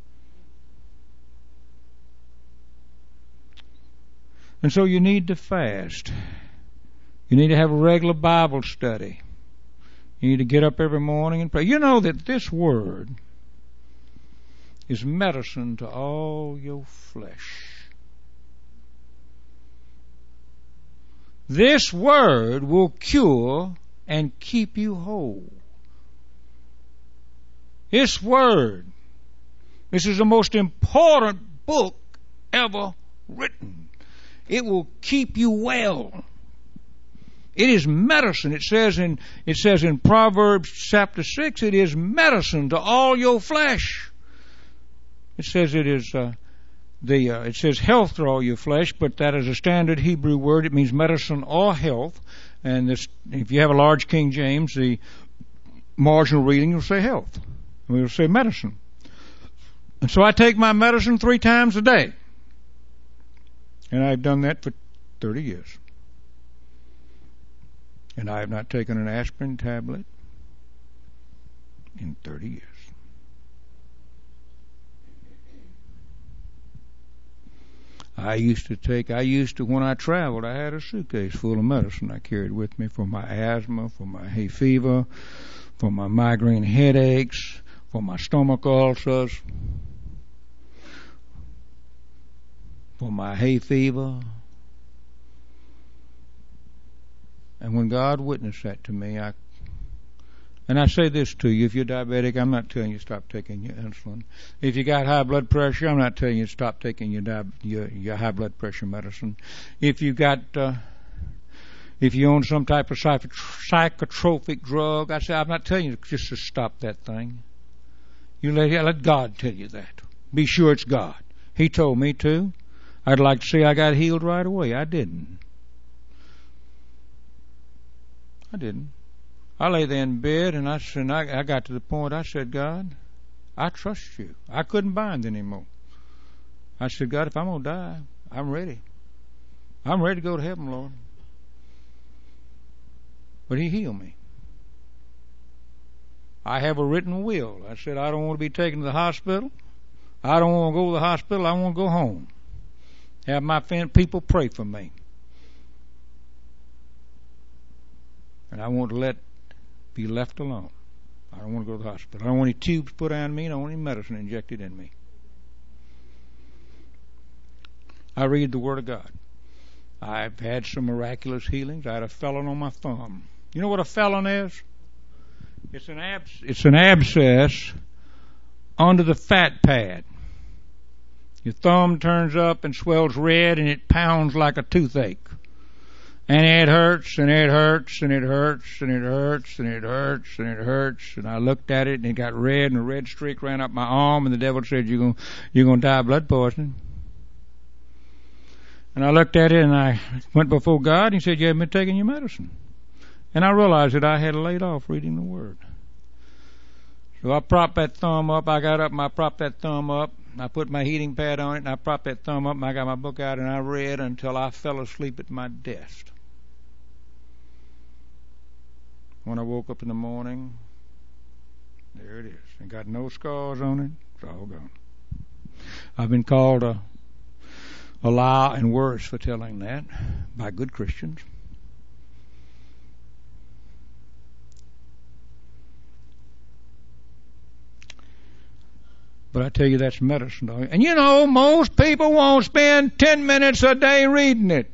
And so you need to fast. You need to have a regular Bible study. You need to get up every morning and pray. You know that this word is medicine to all your flesh. This word will cure and keep you whole. This word, this is the most important book ever written. It will keep you well. It is medicine. It says in it says in Proverbs chapter six, it is medicine to all your flesh. It says it is uh, the uh, it says health to all your flesh, but that is a standard Hebrew word. It means medicine or health. And this, if you have a large King James, the marginal reading will say health. We'll say medicine. And so I take my medicine three times a day. And I've done that for thirty years. And I have not taken an aspirin tablet in thirty years. I used to take, I used to, when I traveled, I had a suitcase full of medicine I carried with me for my asthma, for my hay fever, for my migraine headaches, for my stomach ulcers, for my hay fever. And when God witnessed that to me, I, and I say this to you, if you're diabetic, I'm not telling you to stop taking your insulin. If you got high blood pressure, I'm not telling you to stop taking your di- your, your high blood pressure medicine. If you got, uh, if you own some type of psych- psychotropic drug, I say, I'm not telling you just to stop that thing. You let, let God tell you that. Be sure it's God. He told me to. I'd like to say I got healed right away. I didn't. I didn't. I lay there in bed, and I said, I, I got to the point, I said, God, I trust you. I couldn't bind anymore. I said, God, if I'm going to die, I'm ready. I'm ready to go to heaven, Lord. But He healed me. I have a written will. I said, I don't want to be taken to the hospital. I don't want to go to the hospital. I want to go home. Have my people pray for me. And I want to let be left alone. I don't want to go to the hospital. I don't want any tubes put on me. I don't want any medicine injected in me. I read the Word of God. I've had some miraculous healings. I had a felon on my thumb. You know what a felon is? It's an abs- It's an abscess under the fat pad. Your thumb turns up and swells red, and it pounds like a toothache. And it hurts, and it hurts, and it hurts, and it hurts, and it hurts, and it hurts. And I looked at it, and it got red, and a red streak ran up my arm, and the devil said, you're going you're going to die of blood poisoning. And I looked at it, and I went before God, and He said, you haven't been taking your medicine. And I realized that I had laid off reading the Word. So I propped that thumb up. I got up, and I propped that thumb up. I put my heating pad on it, and I propped that thumb up, and I got my book out, and I read until I fell asleep at my desk. When I woke up in the morning, there it is. It got no scars on it. It's all gone. I've been called a, a lie and worse for telling that by good Christians. But I tell you, that's medicine, don't you? And you know, most people won't spend ten minutes a day reading it.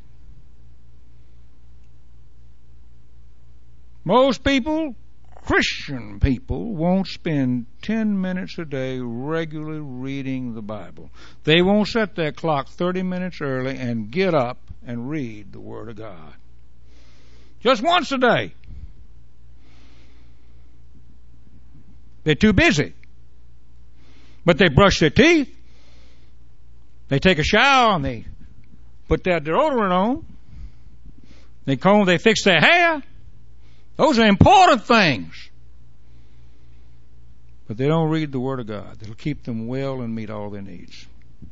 Most people, Christian people, won't spend ten minutes a day regularly reading the Bible. They won't set their clock thirty minutes early and get up and read the Word of God. Just once a day. They're too busy. But they brush their teeth. They take a shower and they put their deodorant on. They comb, they fix their hair. Those are important things. But they don't read the Word of God. That'll keep them well and meet all their needs.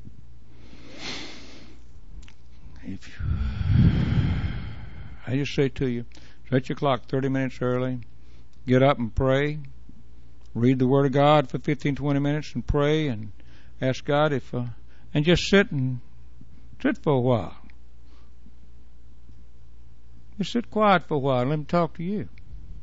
If you, I just say to you, set your clock thirty minutes early. Get up and pray. Read the Word of God for fifteen, twenty minutes and pray and ask God if, uh, and just sit and sit for a while. Just sit quiet for a while and let Him talk to you.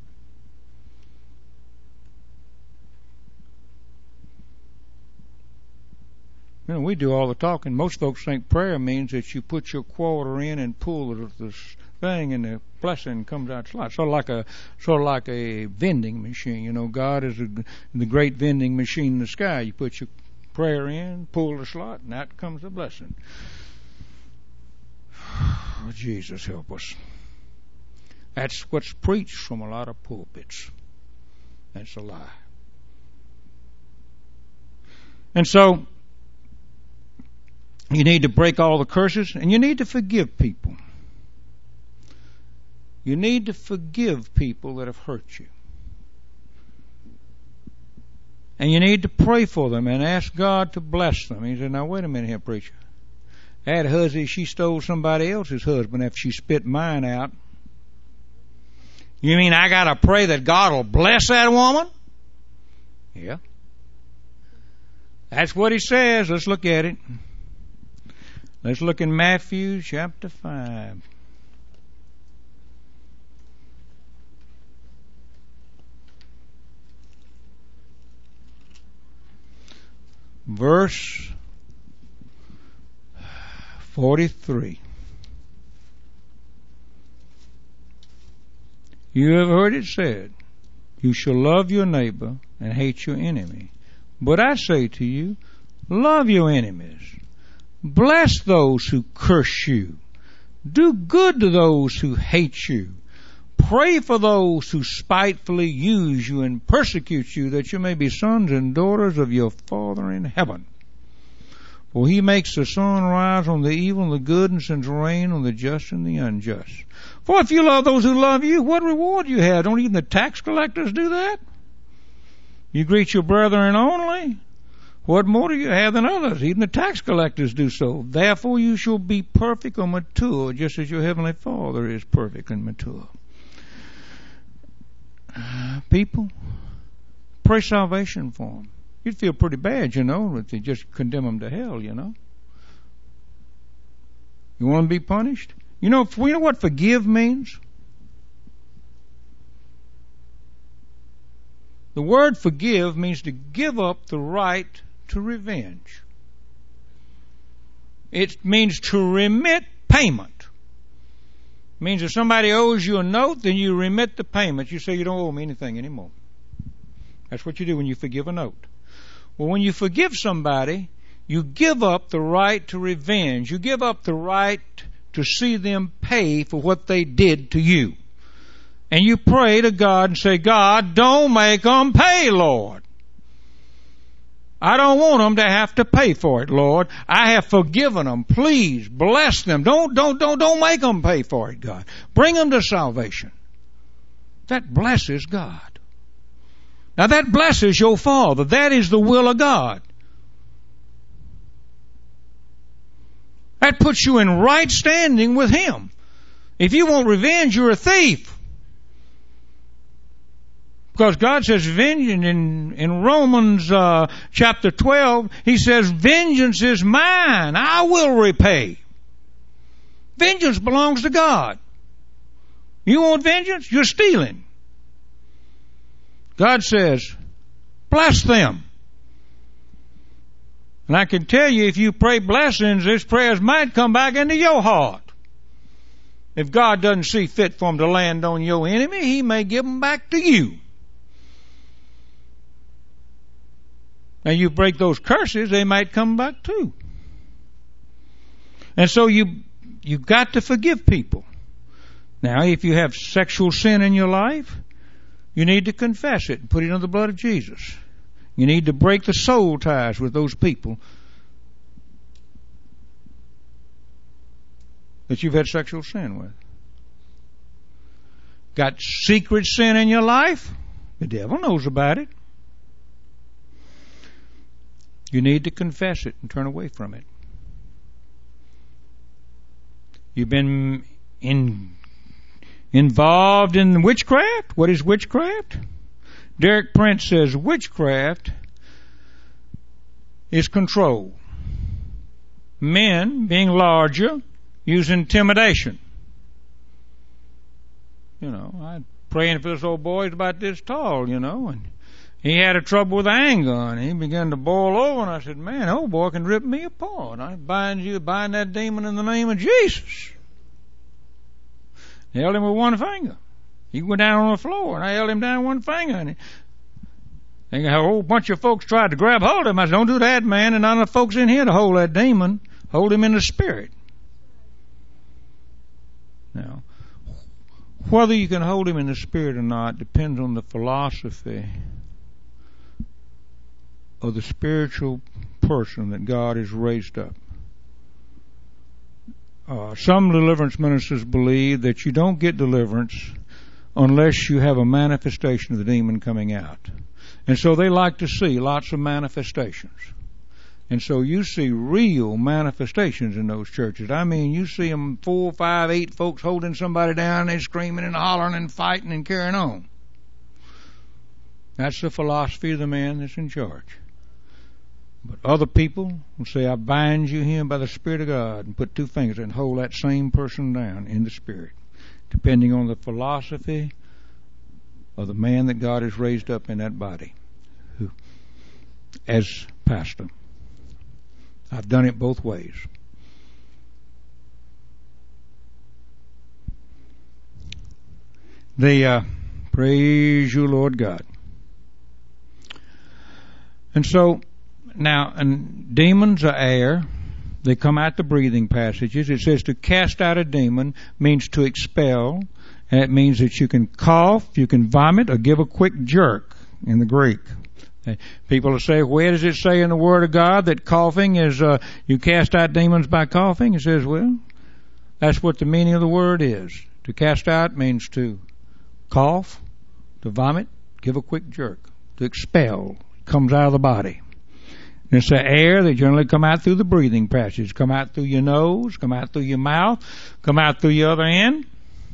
You know, we do all the talking. Most folks think prayer means that you put your quarter in and pull the, the thing and the blessing comes out slot. Sort of like a sort of like a vending machine. You know, God is a, the great vending machine in the sky. You put your prayer in, pull the slot, and out comes the blessing. Oh, Jesus help us. That's what's preached from a lot of pulpits. That's a lie. And so, you need to break all the curses, and you need to forgive people. You need to forgive people that have hurt you. And you need to pray for them and ask God to bless them. He said, now wait a minute here, preacher. That hussy, she stole somebody else's husband after she spit mine out. You mean I got to pray that God will bless that woman? Yeah. That's what He says. Let's look at it. Let's look in Matthew chapter five. Verse forty-three. You have heard it said, you shall love your neighbor and hate your enemy. But I say to you, love your enemies. Bless those who curse you. Do good to those who hate you. Pray for those who spitefully use you and persecute you, that you may be sons and daughters of your Father in heaven. For He makes the sun rise on the evil and the good, and sends rain on the just and the unjust. For if you love those who love you, what reward do you have? Don't even the tax collectors do that? You greet your brethren only. What more do you have than others? Even the tax collectors do so. Therefore you shall be perfect or mature, just as your heavenly Father is perfect and mature. Uh, people, pray salvation for them. You'd feel pretty bad, you know, if they just condemn them to hell, you know. You want to be punished? You know, you know what forgive means? The word forgive means to give up the right to revenge. It means to remit payment. It means if somebody owes you a note, then you remit the payment. You say, you don't owe me anything anymore. That's what you do when you forgive a note. Well, when you forgive somebody, you give up the right to revenge. You give up the right to see them pay for what they did to you. And you pray to God and say, God, don't make them pay, Lord. I don't want them to have to pay for it, Lord. I have forgiven them. Please bless them. Don't, don't, don't, don't make them pay for it, God. Bring them to salvation. That blesses God. Now that blesses your Father. That is the will of God. That puts you in right standing with Him. If you want revenge, you're a thief. Because God says, vengeance in, in Romans uh, chapter twelve, He says, vengeance is mine. I will repay. Vengeance belongs to God. You want vengeance? You're stealing. God says, bless them. And I can tell you, if you pray blessings, these prayers might come back into your heart. If God doesn't see fit for them to land on your enemy, He may give them back to you. And you break those curses, they might come back too. And so you, you've got to forgive people. Now, if you have sexual sin in your life, you need to confess it and put it under the blood of Jesus. You need to break the soul ties with those people that you've had sexual sin with. Got secret sin in your life? The devil knows about it. You need to confess it and turn away from it. You've been in, involved in witchcraft? What is witchcraft? Derek Prince says witchcraft is control. Men, being larger, use intimidation. You know, I'm praying for this old boy, he's about this tall, you know, and he had a trouble with anger, and he began to boil over, and I said, man, old boy can rip me apart. I bind you, bind that demon in the name of Jesus. I held him with one finger. He went down on the floor, and I held him down one finger, and, he, and a whole bunch of folks tried to grab hold of him. I said, don't do that, man, and none of the folks in here to hold that demon. Hold him in the spirit. Now, whether you can hold him in the spirit or not depends on the philosophy of the spiritual person that God has raised up. Uh, some deliverance ministers believe that you don't get deliverance unless you have a manifestation of the demon coming out. And so they like to see lots of manifestations. And so you see real manifestations in those churches. I mean, you see them four, five, eight folks holding somebody down, and they're screaming and hollering and fighting and carrying on. That's the philosophy of the man that's in charge. But other people will say, I bind you here by the Spirit of God, and put two fingers and hold that same person down in the Spirit, depending on the philosophy of the man that God has raised up in that body who, as pastor. I've done it both ways. The uh, praise you, Lord God. And so, now, and demons are air. They come out the breathing passages. It says to cast out a demon means to expel. And it means that you can cough, you can vomit, or give a quick jerk in the Greek. People will say, where does it say in the Word of God that coughing is, uh, you cast out demons by coughing? It says, well, that's what the meaning of the word is. To cast out means to cough, to vomit, give a quick jerk, to expel. It comes out of the body. And it's the air that generally come out through the breathing passage, come out through your nose, come out through your mouth, come out through your other end.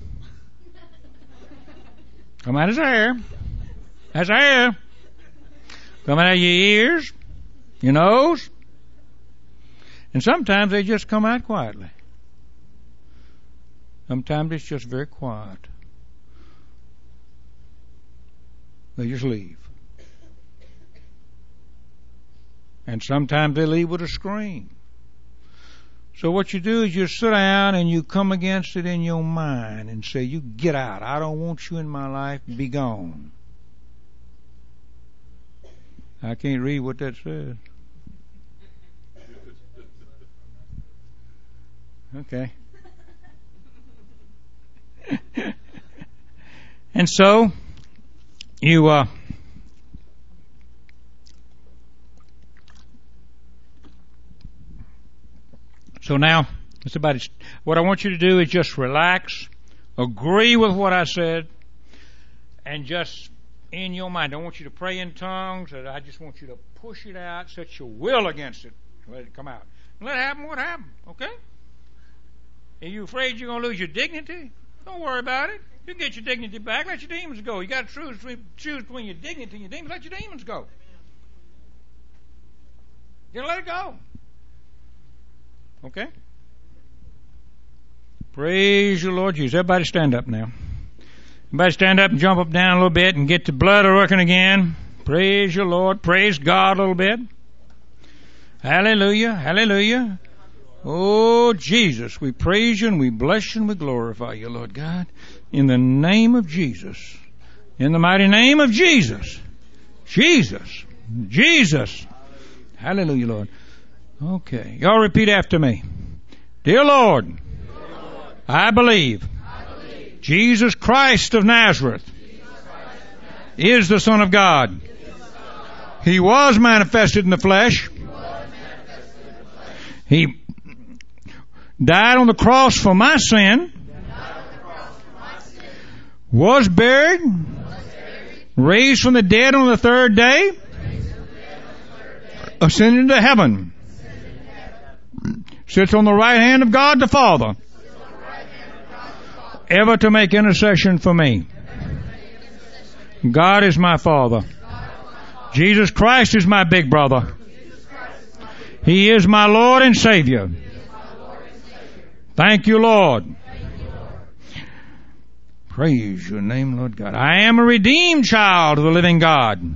Come out as air. That's air. Come out of your ears, your nose, and sometimes they just come out quietly. Sometimes it's just very quiet. They just leave. And sometimes they leave with a scream. So what you do is you sit down and you come against it in your mind and say, you get out. I don't want you in my life. Be gone. I can't read what that says. Okay. And so, you, uh, so now, it's about it. What I want you to do is just relax, agree with what I said, and just in your mind. I don't want you to pray in tongues. I just want you to push it out, set your will against it, let it come out. And let it happen what happened, okay? Are you afraid you're going to lose your dignity? Don't worry about it. You can get your dignity back. Let your demons go. You got to choose between, choose between your dignity and your demons. Let your demons go. You let it go. Okay? Praise you, Lord Jesus. Everybody stand up now. Everybody stand up and jump up down a little bit and get the blood working again. Praise you, Lord. Praise God a little bit. Hallelujah. Hallelujah. Oh, Jesus, we praise you and we bless you and we glorify you, Lord God. In the name of Jesus. In the mighty name of Jesus. Jesus. Jesus. Hallelujah, Lord. Okay. Y'all repeat after me. Dear Lord, Dear Lord I, believe I believe Jesus Christ of Nazareth, Jesus Christ of Nazareth is the Son of God. He was manifested in the flesh. He died on the cross for my sin, was buried, raised from the dead on the third day, ascended into heaven, sits on the right hand of God the Father, ever to make intercession for me. God is my Father. Jesus Christ is my big brother. He is my Lord and Savior. Thank you, Lord. Praise your name, Lord God. I am a redeemed child of the living God.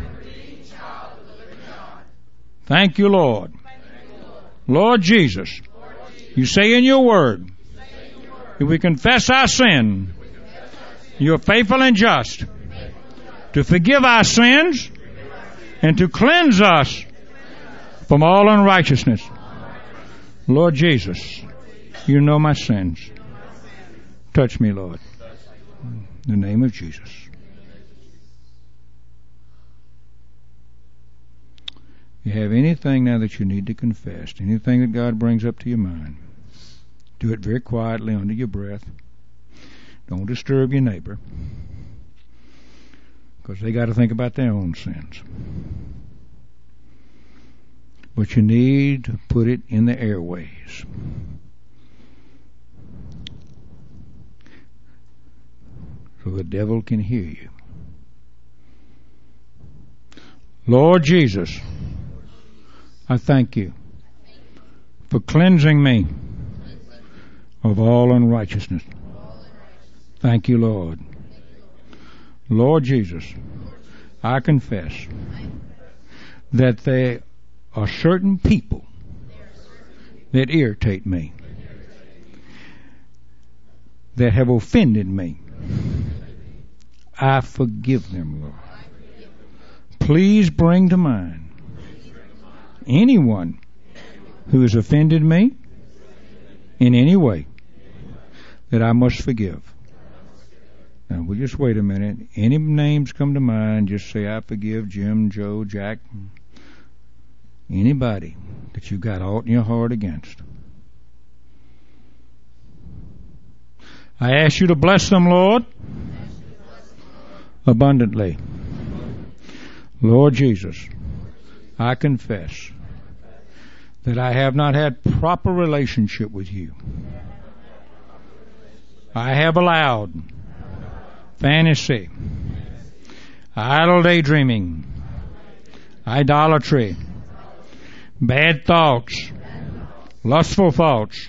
Thank you, Lord. Lord Jesus, you say in your word, if we confess our sin, you are faithful and just to forgive our sins and to cleanse us from all unrighteousness. Lord Jesus, you know my sins. Touch me, Lord. In the name of Jesus. If you have anything now that you need to confess, anything that God brings up to your mind, do it very quietly under your breath. Don't disturb your neighbor, because they got to think about their own sins. But you need to put it in the airways. So the devil can hear you. Lord Jesus, I thank you for cleansing me of all unrighteousness. Thank you, Lord. Lord Jesus, I confess that there are certain people that irritate me, that have offended me. I forgive them, Lord. Please bring to mind anyone who has offended me in any way that I must forgive. Now, we'll just wait a minute. Any names come to mind, just say, I forgive Jim, Joe, Jack, anybody that you've got aught in your heart against. I ask you to bless them, Lord, abundantly. Lord Jesus, I confess that I have not had proper relationship with you. I have allowed fantasy, idle daydreaming, idolatry, bad thoughts, lustful thoughts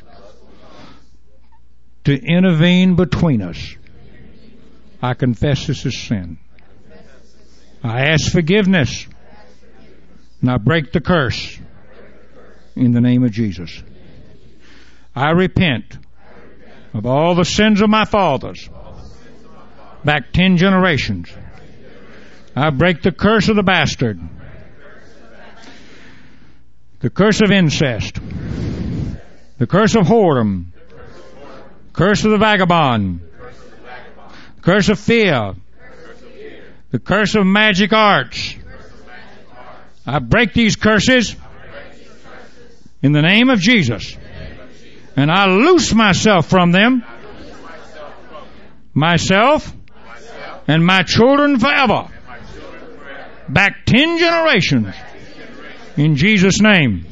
to intervene between us. I confess this is sin. I ask forgiveness, and I break the curse in the name of Jesus. I repent of all the sins of my fathers back ten generations. I break the curse of the bastard, the curse of incest, the curse of whoredom, curse of the vagabond, the curse of fear, the curse of magic arts. I break these curses in the name of Jesus, and I loose myself from them, myself and my children forever, back ten generations, in Jesus' name.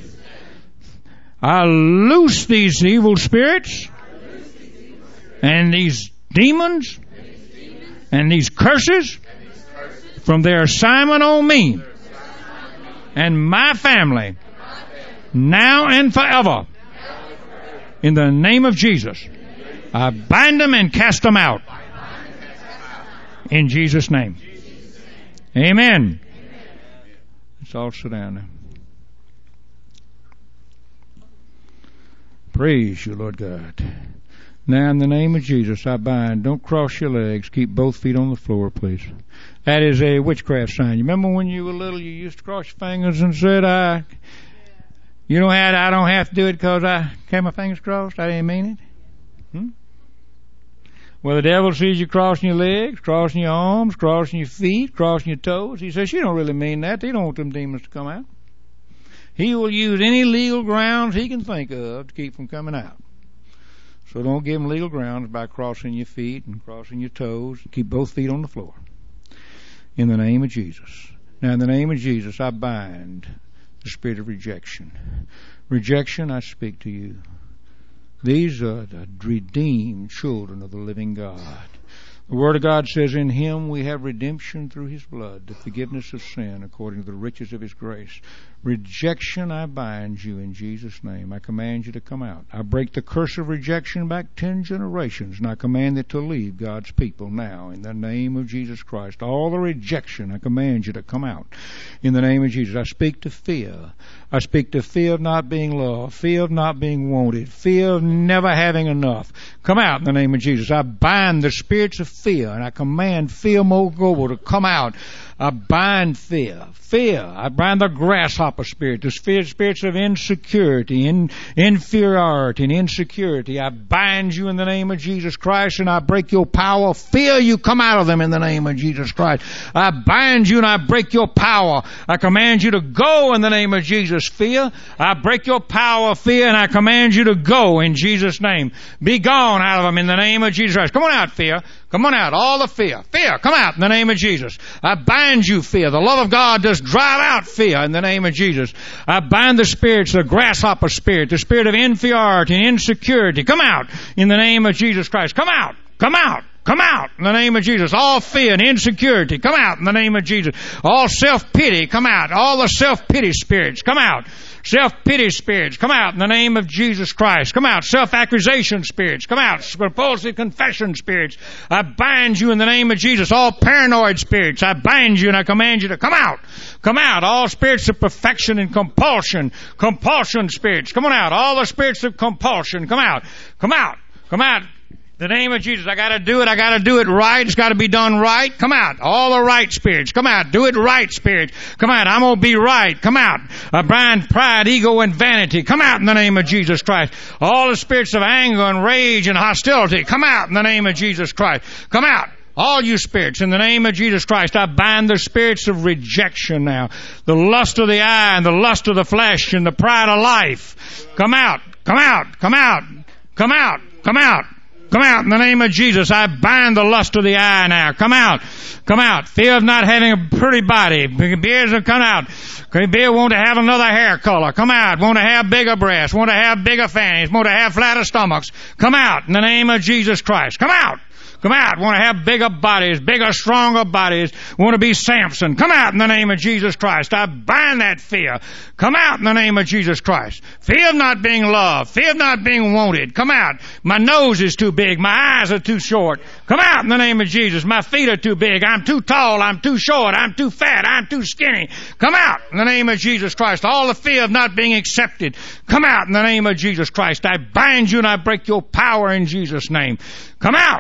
I loose these evil spirits and these demons and these curses from their assignment on me and my family, now and forever. In the name of Jesus, I bind them and cast them out. In Jesus' name. Amen. Let's all sit down now. Praise you, Lord God. Now, in the name of Jesus, I bind. Don't cross your legs. Keep both feet on the floor, please. That is a witchcraft sign. You remember when you were little, you used to cross your fingers and said, I... You know how I don't have to do it because I kept my fingers crossed? I didn't mean it. Hmm? Well, the devil sees you crossing your legs, crossing your arms, crossing your feet, crossing your toes. He says, you don't really mean that. They don't want them demons to come out. He will use any legal grounds he can think of to keep them coming out. So don't give him legal grounds by crossing your feet and crossing your toes. Keep both feet on the floor. In the name of Jesus. Now, in the name of Jesus, I bind the spirit of rejection. Rejection, I speak to you. These are the redeemed children of the living God. The Word of God says, in Him we have redemption through His blood, the forgiveness of sin according to the riches of His grace. Rejection, I bind you in Jesus' name. I command you to come out. I break the curse of rejection back ten generations, and I command it to leave God's people now in the name of Jesus Christ. All the rejection, I command you to come out in the name of Jesus. I speak to fear. I speak to fear of not being loved, fear of not being wanted, fear of never having enough. Come out in the name of Jesus. I bind the spirits of fear, and I command fear Mogobo to come out. I bind fear. Fear. I bind the grasshopper spirit, the spirit, spirits of insecurity, in, inferiority, and insecurity. I bind you in the name of Jesus Christ, and I break your power. Fear, you come out of them in the name of Jesus Christ. I bind you and I break your power. I command you to go in the name of Jesus. Fear, I break your power, fear, and I command you to go in Jesus' name. Be gone out of them in the name of Jesus Christ. Come on out, fear. Come on out. All the fear. Fear, come out in the name of Jesus. I bind you, fear. The love of God does drive out fear in the name of Jesus. I bind the spirits, the grasshopper spirit, the spirit of inferiority and insecurity. Come out in the name of Jesus Christ. Come out. Come out. Come out in the name of Jesus. All fear and insecurity, come out in the name of Jesus. All self-pity, come out. All the self-pity spirits, come out. Self-pity spirits, come out in the name of Jesus Christ. Come out. Self-accusation spirits, come out. Compulsive confession spirits, I bind you in the name of Jesus. All paranoid spirits, I bind you and I command you to come out. Come out. All spirits of perfection and compulsion, compulsion spirits, come on out. All the spirits of compulsion, come out. Come out. Come out. In the name of Jesus, I gotta do it, I gotta do it right, it's gotta be done right. Come out. All the right spirits, come out. Do it right, spirits. Come out. I'm gonna be right. Come out. I bind pride, ego, and vanity. Come out in the name of Jesus Christ. All the spirits of anger and rage and hostility, come out in the name of Jesus Christ. Come out. All you spirits, in the name of Jesus Christ, I bind the spirits of rejection now. The lust of the eye and the lust of the flesh and the pride of life. Come out. Come out. Come out. Come out. Come out. Come out in the name of Jesus. I bind the lust of the eye now. Come out. Come out. Fear of not having a pretty body. Beards have come out. Beard want to have another hair color. Come out. Want to have bigger breasts. Want to have bigger fannies. Want to have flatter stomachs. Come out in the name of Jesus Christ. Come out. Come out. Want to have bigger bodies, bigger, stronger bodies. Want to be Samson. Come out in the name of Jesus Christ. I bind that fear. Come out in the name of Jesus Christ. Fear of not being loved. Fear of not being wanted. Come out. My nose is too big. My eyes are too short. Come out in the name of Jesus. My feet are too big. I'm too tall. I'm too short. I'm too fat. I'm too skinny. Come out in the name of Jesus Christ. All the fear of not being accepted. Come out in the name of Jesus Christ. I bind you and I break your power in Jesus' name. Come out.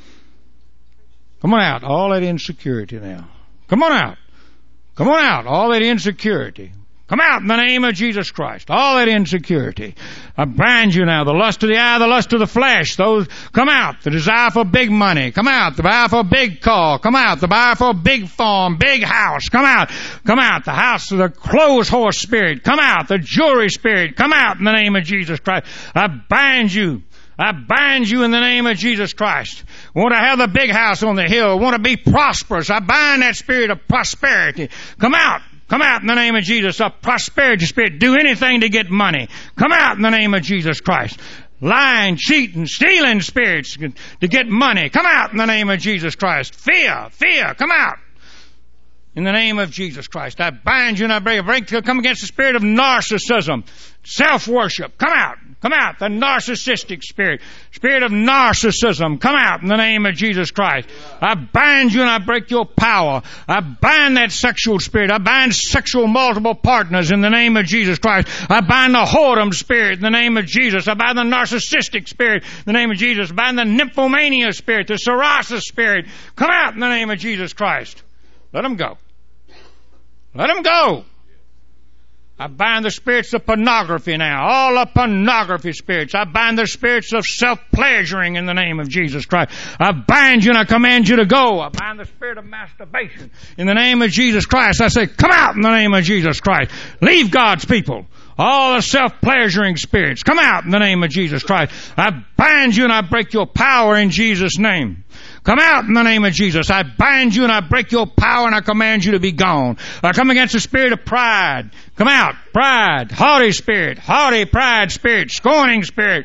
Come on out. All that insecurity now. Come on out. Come on out. All that insecurity. Come out in the name of Jesus Christ. All that insecurity. I bind you now. The lust of the eye, the lust of the flesh. Those, come out. The desire for big money. Come out. The desire for a big car. Come out. The desire for a big farm, big house. Come out. Come out. The house of the clothes horse spirit. Come out. The jewelry spirit. Come out in the name of Jesus Christ. I bind you. I bind you in the name of Jesus Christ. Want to have the big house on the hill. Want to be prosperous. I bind that spirit of prosperity. Come out. Come out in the name of Jesus. A prosperity spirit. Do anything to get money. Come out in the name of Jesus Christ. Lying, cheating, stealing spirits to get money. Come out in the name of Jesus Christ. Fear. Fear. Come out. In the name of Jesus Christ, I bind you and I break, break to come against the spirit of narcissism, self-worship. Come out. Come out. The narcissistic spirit. Spirit of narcissism. Come out in the name of Jesus Christ. I bind you and I break your power. I bind that sexual spirit. I bind sexual multiple partners in the name of Jesus Christ. I bind the whoredom spirit in the name of Jesus. I bind the narcissistic spirit in the name of Jesus. I bind the nymphomania spirit, the psoriasis spirit. Come out in the name of Jesus Christ. Let them go. Let them go. I bind the spirits of pornography now. All the pornography spirits. I bind the spirits of self-pleasuring in the name of Jesus Christ. I bind you and I command you to go. I bind the spirit of masturbation in the name of Jesus Christ. I say, come out in the name of Jesus Christ. Leave God's people. All the self-pleasuring spirits. Come out in the name of Jesus Christ. I bind you and I break your power in Jesus' name. Come out in the name of Jesus. I bind you and I break your power and I command you to be gone. I come against the spirit of pride. Come out. Pride. Haughty spirit. Haughty pride spirit. Scorning spirit.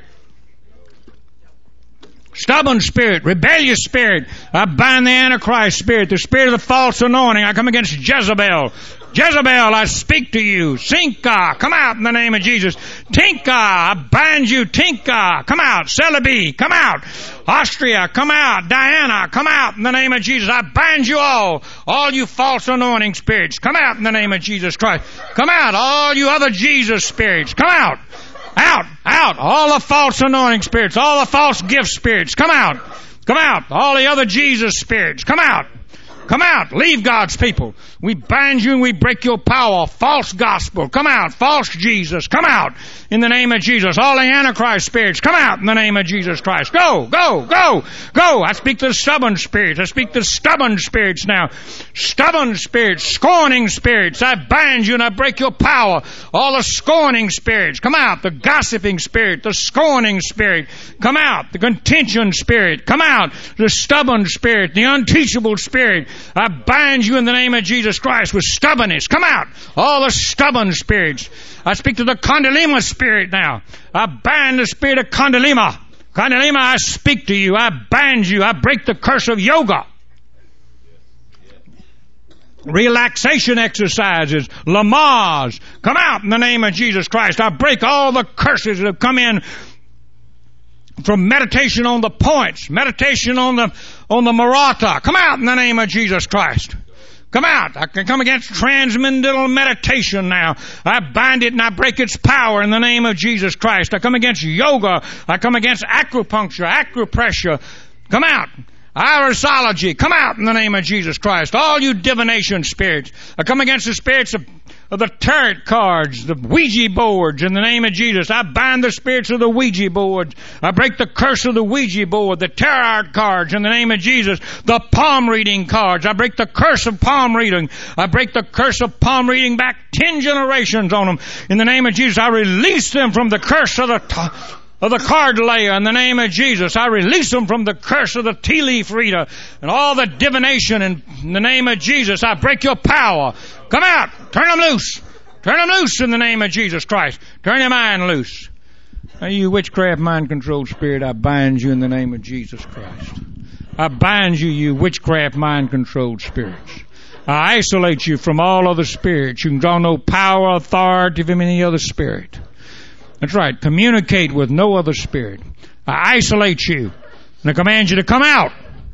Stubborn spirit. Rebellious spirit. I bind the Antichrist spirit. The spirit of the false anointing. I come against Jezebel. Jezebel, I speak to you. Sinka, come out in the name of Jesus. Tinka, I bind you. Tinka, come out. Celebi, come out. Austria, come out. Diana, come out in the name of Jesus. I bind you all. All you false anointing spirits, come out in the name of Jesus Christ. Come out. All you other Jesus spirits, come out. Out, out. All the false anointing spirits, all the false gift spirits, come out. Come out. All the other Jesus spirits, come out. Come out. Leave God's people. We bind you and we break your power. False gospel. Come out. False Jesus. Come out in the name of Jesus. All the Antichrist spirits. Come out in the name of Jesus Christ. Go, go, go, go. I speak to the stubborn spirits. I speak to stubborn spirits now. Stubborn spirits. Scorning spirits. I bind you and I break your power. All the scorning spirits. Come out. The gossiping spirit. The scorning spirit. Come out. The contention spirit. Come out. The stubborn spirit. The unteachable spirit. I bind you in the name of Jesus Christ with stubbornness. Come out. All the stubborn spirits. I speak to the Kundalini spirit now. I bind the spirit of Kundalini. Kundalini, I speak to you. I bind you. I break the curse of yoga. Relaxation exercises. Lamaze. Come out in the name of Jesus Christ. I break all the curses that have come in from meditation on the points, meditation on the on the Maratha. Come out in the name of Jesus Christ. Come out. I can come against transcendental meditation now. I bind it and I break its power in the name of Jesus Christ. I come against yoga. I come against acupuncture, acupressure. Come out. Irisology. Come out in the name of Jesus Christ. All you divination spirits. I come against the spirits of of the tarot cards, the Ouija boards, in the name of Jesus. I bind the spirits of the Ouija boards. I break the curse of the Ouija board, the tarot cards, in the name of Jesus. The palm reading cards. I break the curse of palm reading. I break the curse of palm reading back ten generations on them. In the name of Jesus, I release them from the curse of the t- of the card layer in the name of Jesus. I release them from the curse of the tea leaf reader and all the divination in the name of Jesus. I break your power. Come out. Turn them loose. Turn them loose in the name of Jesus Christ. Turn your mind loose. Now, you witchcraft mind-controlled spirit, I bind you in the name of Jesus Christ. I bind you, you witchcraft mind-controlled spirits. I isolate you from all other spirits. You can draw no power, authority from any other spirit. That's right. Communicate with no other spirit. I isolate you. And I command you to come out.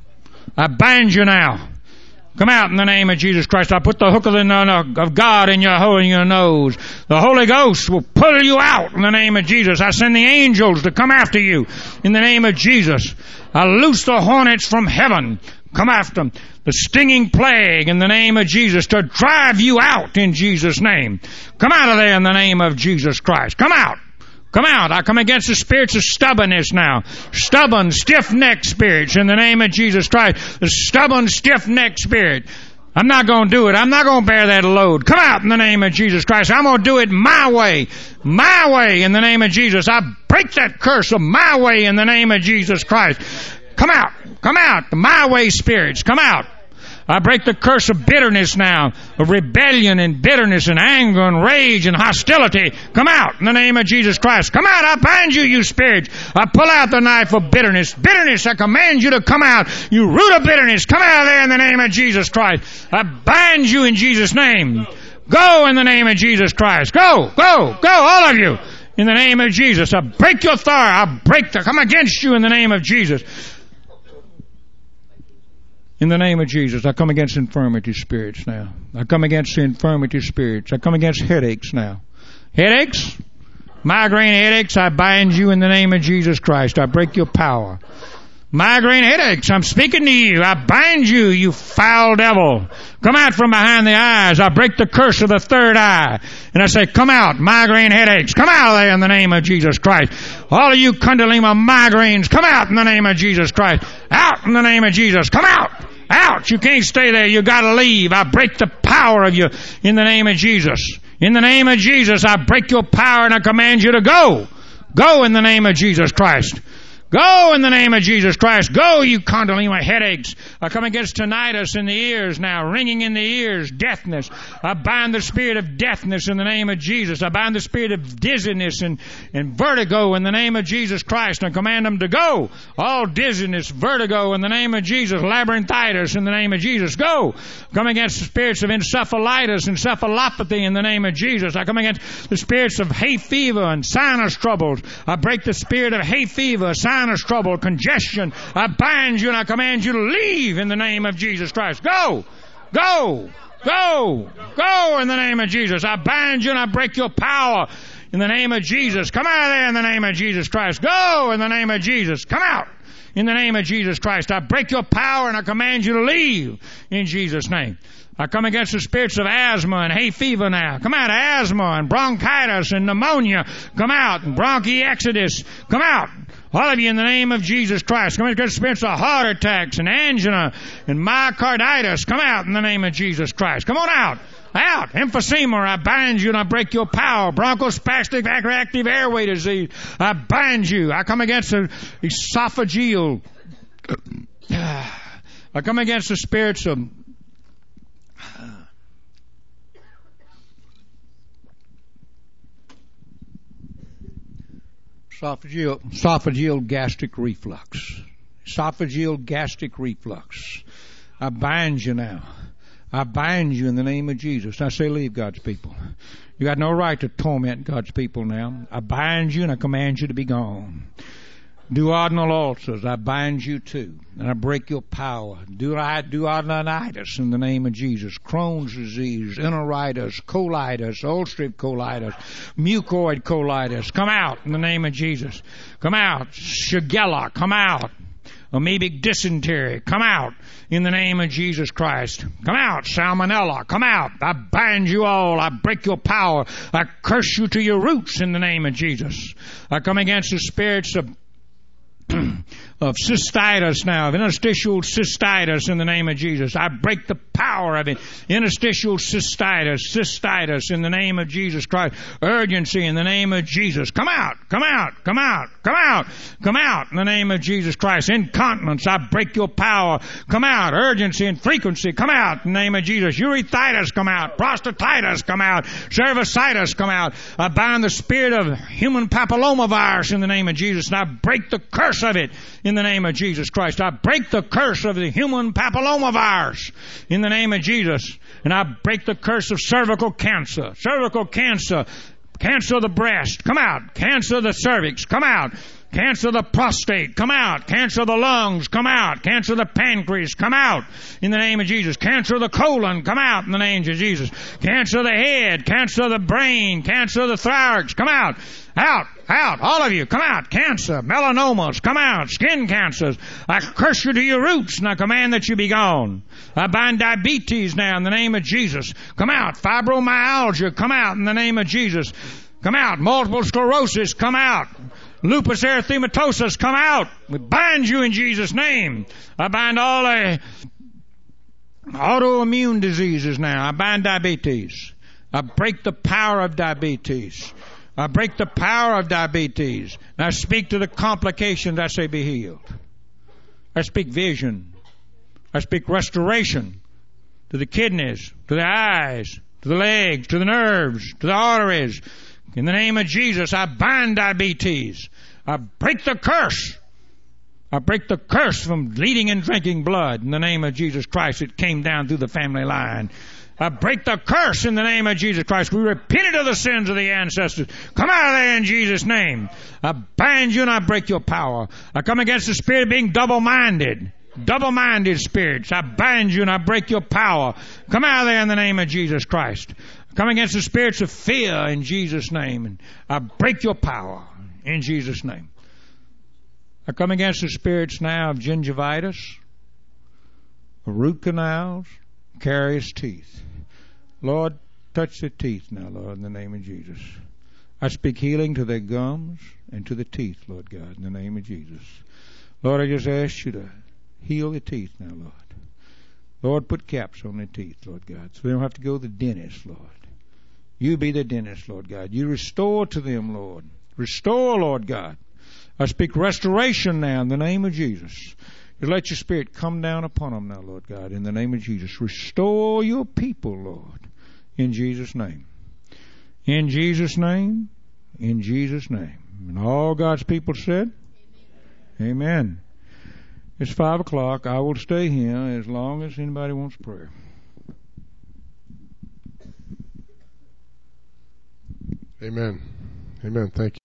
I bind you now. Come out in the name of Jesus Christ. I put the hook of, the, of God in your hole in your nose. The Holy Ghost will pull you out in the name of Jesus. I send the angels to come after you in the name of Jesus. I loose the hornets from heaven. Come after them. The stinging plague in the name of Jesus to drive you out in Jesus' name. Come out of there in the name of Jesus Christ. Come out. Come out. I come against the spirits of stubbornness now. Stubborn, stiff-necked spirits in the name of Jesus Christ. The stubborn, stiff-necked spirit. I'm not going to do it. I'm not going to bear that load. Come out in the name of Jesus Christ. I'm going to do it my way. My way in the name of Jesus. I break that curse of my way in the name of Jesus Christ. Come out. Come out. The my way spirits. Come out. I break the curse of bitterness now, of rebellion and bitterness and anger and rage and hostility. Come out in the name of Jesus Christ. Come out. I bind you, you spirits. I pull out the knife of bitterness. Bitterness, I command you to come out. You root of bitterness, come out of there in the name of Jesus Christ. I bind you in Jesus' name. Go in the name of Jesus Christ. Go, go, go, all of you. In the name of Jesus. I break your thigh. I break the, come against you in the name of Jesus. In the name of Jesus, I come against infirmity spirits now. I come against the infirmity spirits. I come against headaches now. Headaches? Migraine headaches, I bind you in the name of Jesus Christ. I break your power. Migraine headaches, I'm speaking to you. I bind you, you foul devil. Come out from behind the eyes. I break the curse of the third eye. And I say, come out, migraine headaches. Come out of there in the name of Jesus Christ. All of you Kundalini migraines, come out in the name of Jesus Christ. Out in the name of Jesus. Come out. Out. You can't stay there. You gotta leave. I break the power of you in the name of Jesus. In the name of Jesus, I break your power and I command you to go. Go in the name of Jesus Christ. Go in the name of Jesus Christ. Go, you Kundalini headaches. I come against tinnitus in the ears now, ringing in the ears, deafness. I bind the spirit of deafness in the name of Jesus. I bind the spirit of dizziness and, and vertigo in the name of Jesus Christ. And I command them to go. All dizziness, vertigo in the name of Jesus. Labyrinthitis in the name of Jesus. Go. Come against the spirits of encephalitis, encephalopathy in the name of Jesus. I come against the spirits of hay fever and sinus troubles. I break the spirit of hay fever, sinus Sinus trouble, congestion. I bind you and I command you to leave in the name of Jesus Christ. Go! Go! Go! Go in the name of Jesus. I bind you and I break your power in the name of Jesus. Come out of there in the name of Jesus Christ. Go in the name of Jesus. Come out in the name of Jesus Christ. I break your power and I command you to leave in Jesus' name. I come against the spirits of asthma and hay fever now. Come out, asthma and bronchitis and pneumonia. Come out, and bronchiectasis. Come out. All of you in the name of Jesus Christ. Come against the spirits of heart attacks and angina and myocarditis. Come out in the name of Jesus Christ. Come on out. Out. Emphysema, I bind you and I break your power. Bronchospastic active airway disease, I bind you. I come against the esophageal. I come against the spirits of esophageal, esophageal gastric reflux. Esophageal gastric reflux. I bind you now. I bind you in the name of Jesus. I say leave God's people. You got no right to torment God's people now. I bind you and I command you to be gone. Duodenal ulcers, I bind you too. And I break your power. Duodenitis in the name of Jesus. Crohn's disease, enteritis, colitis, ulcerative colitis, mucoid colitis. Come out in the name of Jesus. Come out. Shigella, come out. Amoebic dysentery, come out in the name of Jesus Christ. Come out, salmonella, come out. I bind you all. I break your power. I curse you to your roots in the name of Jesus. I come against the spirits of of cystitis now, of interstitial cystitis in the name of Jesus. I break the power of it. Interstitial cystitis, cystitis in the name of Jesus Christ. Urgency in the name of Jesus. Come out, come out, come out, come out, come out in the name of Jesus Christ. Incontinence, I break your power. Come out. Urgency and frequency, come out in the name of Jesus. Urethritis, come out. Prostatitis, come out. Cervicitis, come out. I bind the spirit of human papillomavirus in the name of Jesus, and I break the curse of it in the name of Jesus Christ. I break the curse of the human papillomavirus in the name of Jesus. And I break the curse of cervical cancer. Cervical cancer. Cancer of the breast. Come out. Cancer of the cervix. Come out. Cancer of the prostate, come out. Cancer of the lungs, come out. Cancer of the pancreas, come out in the name of Jesus. Cancer of the colon, come out in the name of Jesus. Cancer of the head, cancer of the brain, cancer of the thorax, come out. Out, out, all of you, come out. Cancer, melanomas, come out. Skin cancers, I curse you to your roots and I command that you be gone. I bind diabetes now in the name of Jesus. Come out. Fibromyalgia, come out in the name of Jesus. Come out. Multiple sclerosis, come out. Lupus erythematosus, come out. We bind you in Jesus' name. I bind all the autoimmune diseases now. I bind diabetes. I break the power of diabetes. I break the power of diabetes. And I speak to the complications. I say be healed. I speak vision. I speak restoration. to the kidneys, to the eyes, to the legs, to the nerves, to the arteries. In the name of Jesus, I bind diabetes. I break the curse. I break the curse from bleeding and drinking blood. In the name of Jesus Christ, it came down through the family line. I break the curse in the name of Jesus Christ. We repented of the sins of the ancestors. Come out of there in Jesus' name. I bind you and I break your power. I come against the spirit of being double-minded. Double-minded spirits. I bind you and I break your power. Come out of there in the name of Jesus Christ. I come against the spirits of fear in Jesus' name. And I break your power in Jesus' name. I come against the spirits now of gingivitis, of root canals, carious teeth. Lord, touch the teeth now, Lord, in the name of Jesus. I speak healing to their gums and to the teeth, Lord God, in the name of Jesus. Lord, I just ask you to heal the teeth now, Lord. Lord, put caps on the teeth, Lord God, so they don't have to go to the dentist, Lord. You be the dentist, Lord God. You restore to them, Lord. Restore, Lord God. I speak restoration now in the name of Jesus. You let your Spirit come down upon them now, Lord God, in the name of Jesus. Restore your people, Lord, in Jesus' name. In Jesus' name. In Jesus' name. And all God's people said, Amen. Amen. It's five o'clock. I will stay here as long as anybody wants prayer. Amen. Amen. Thank you.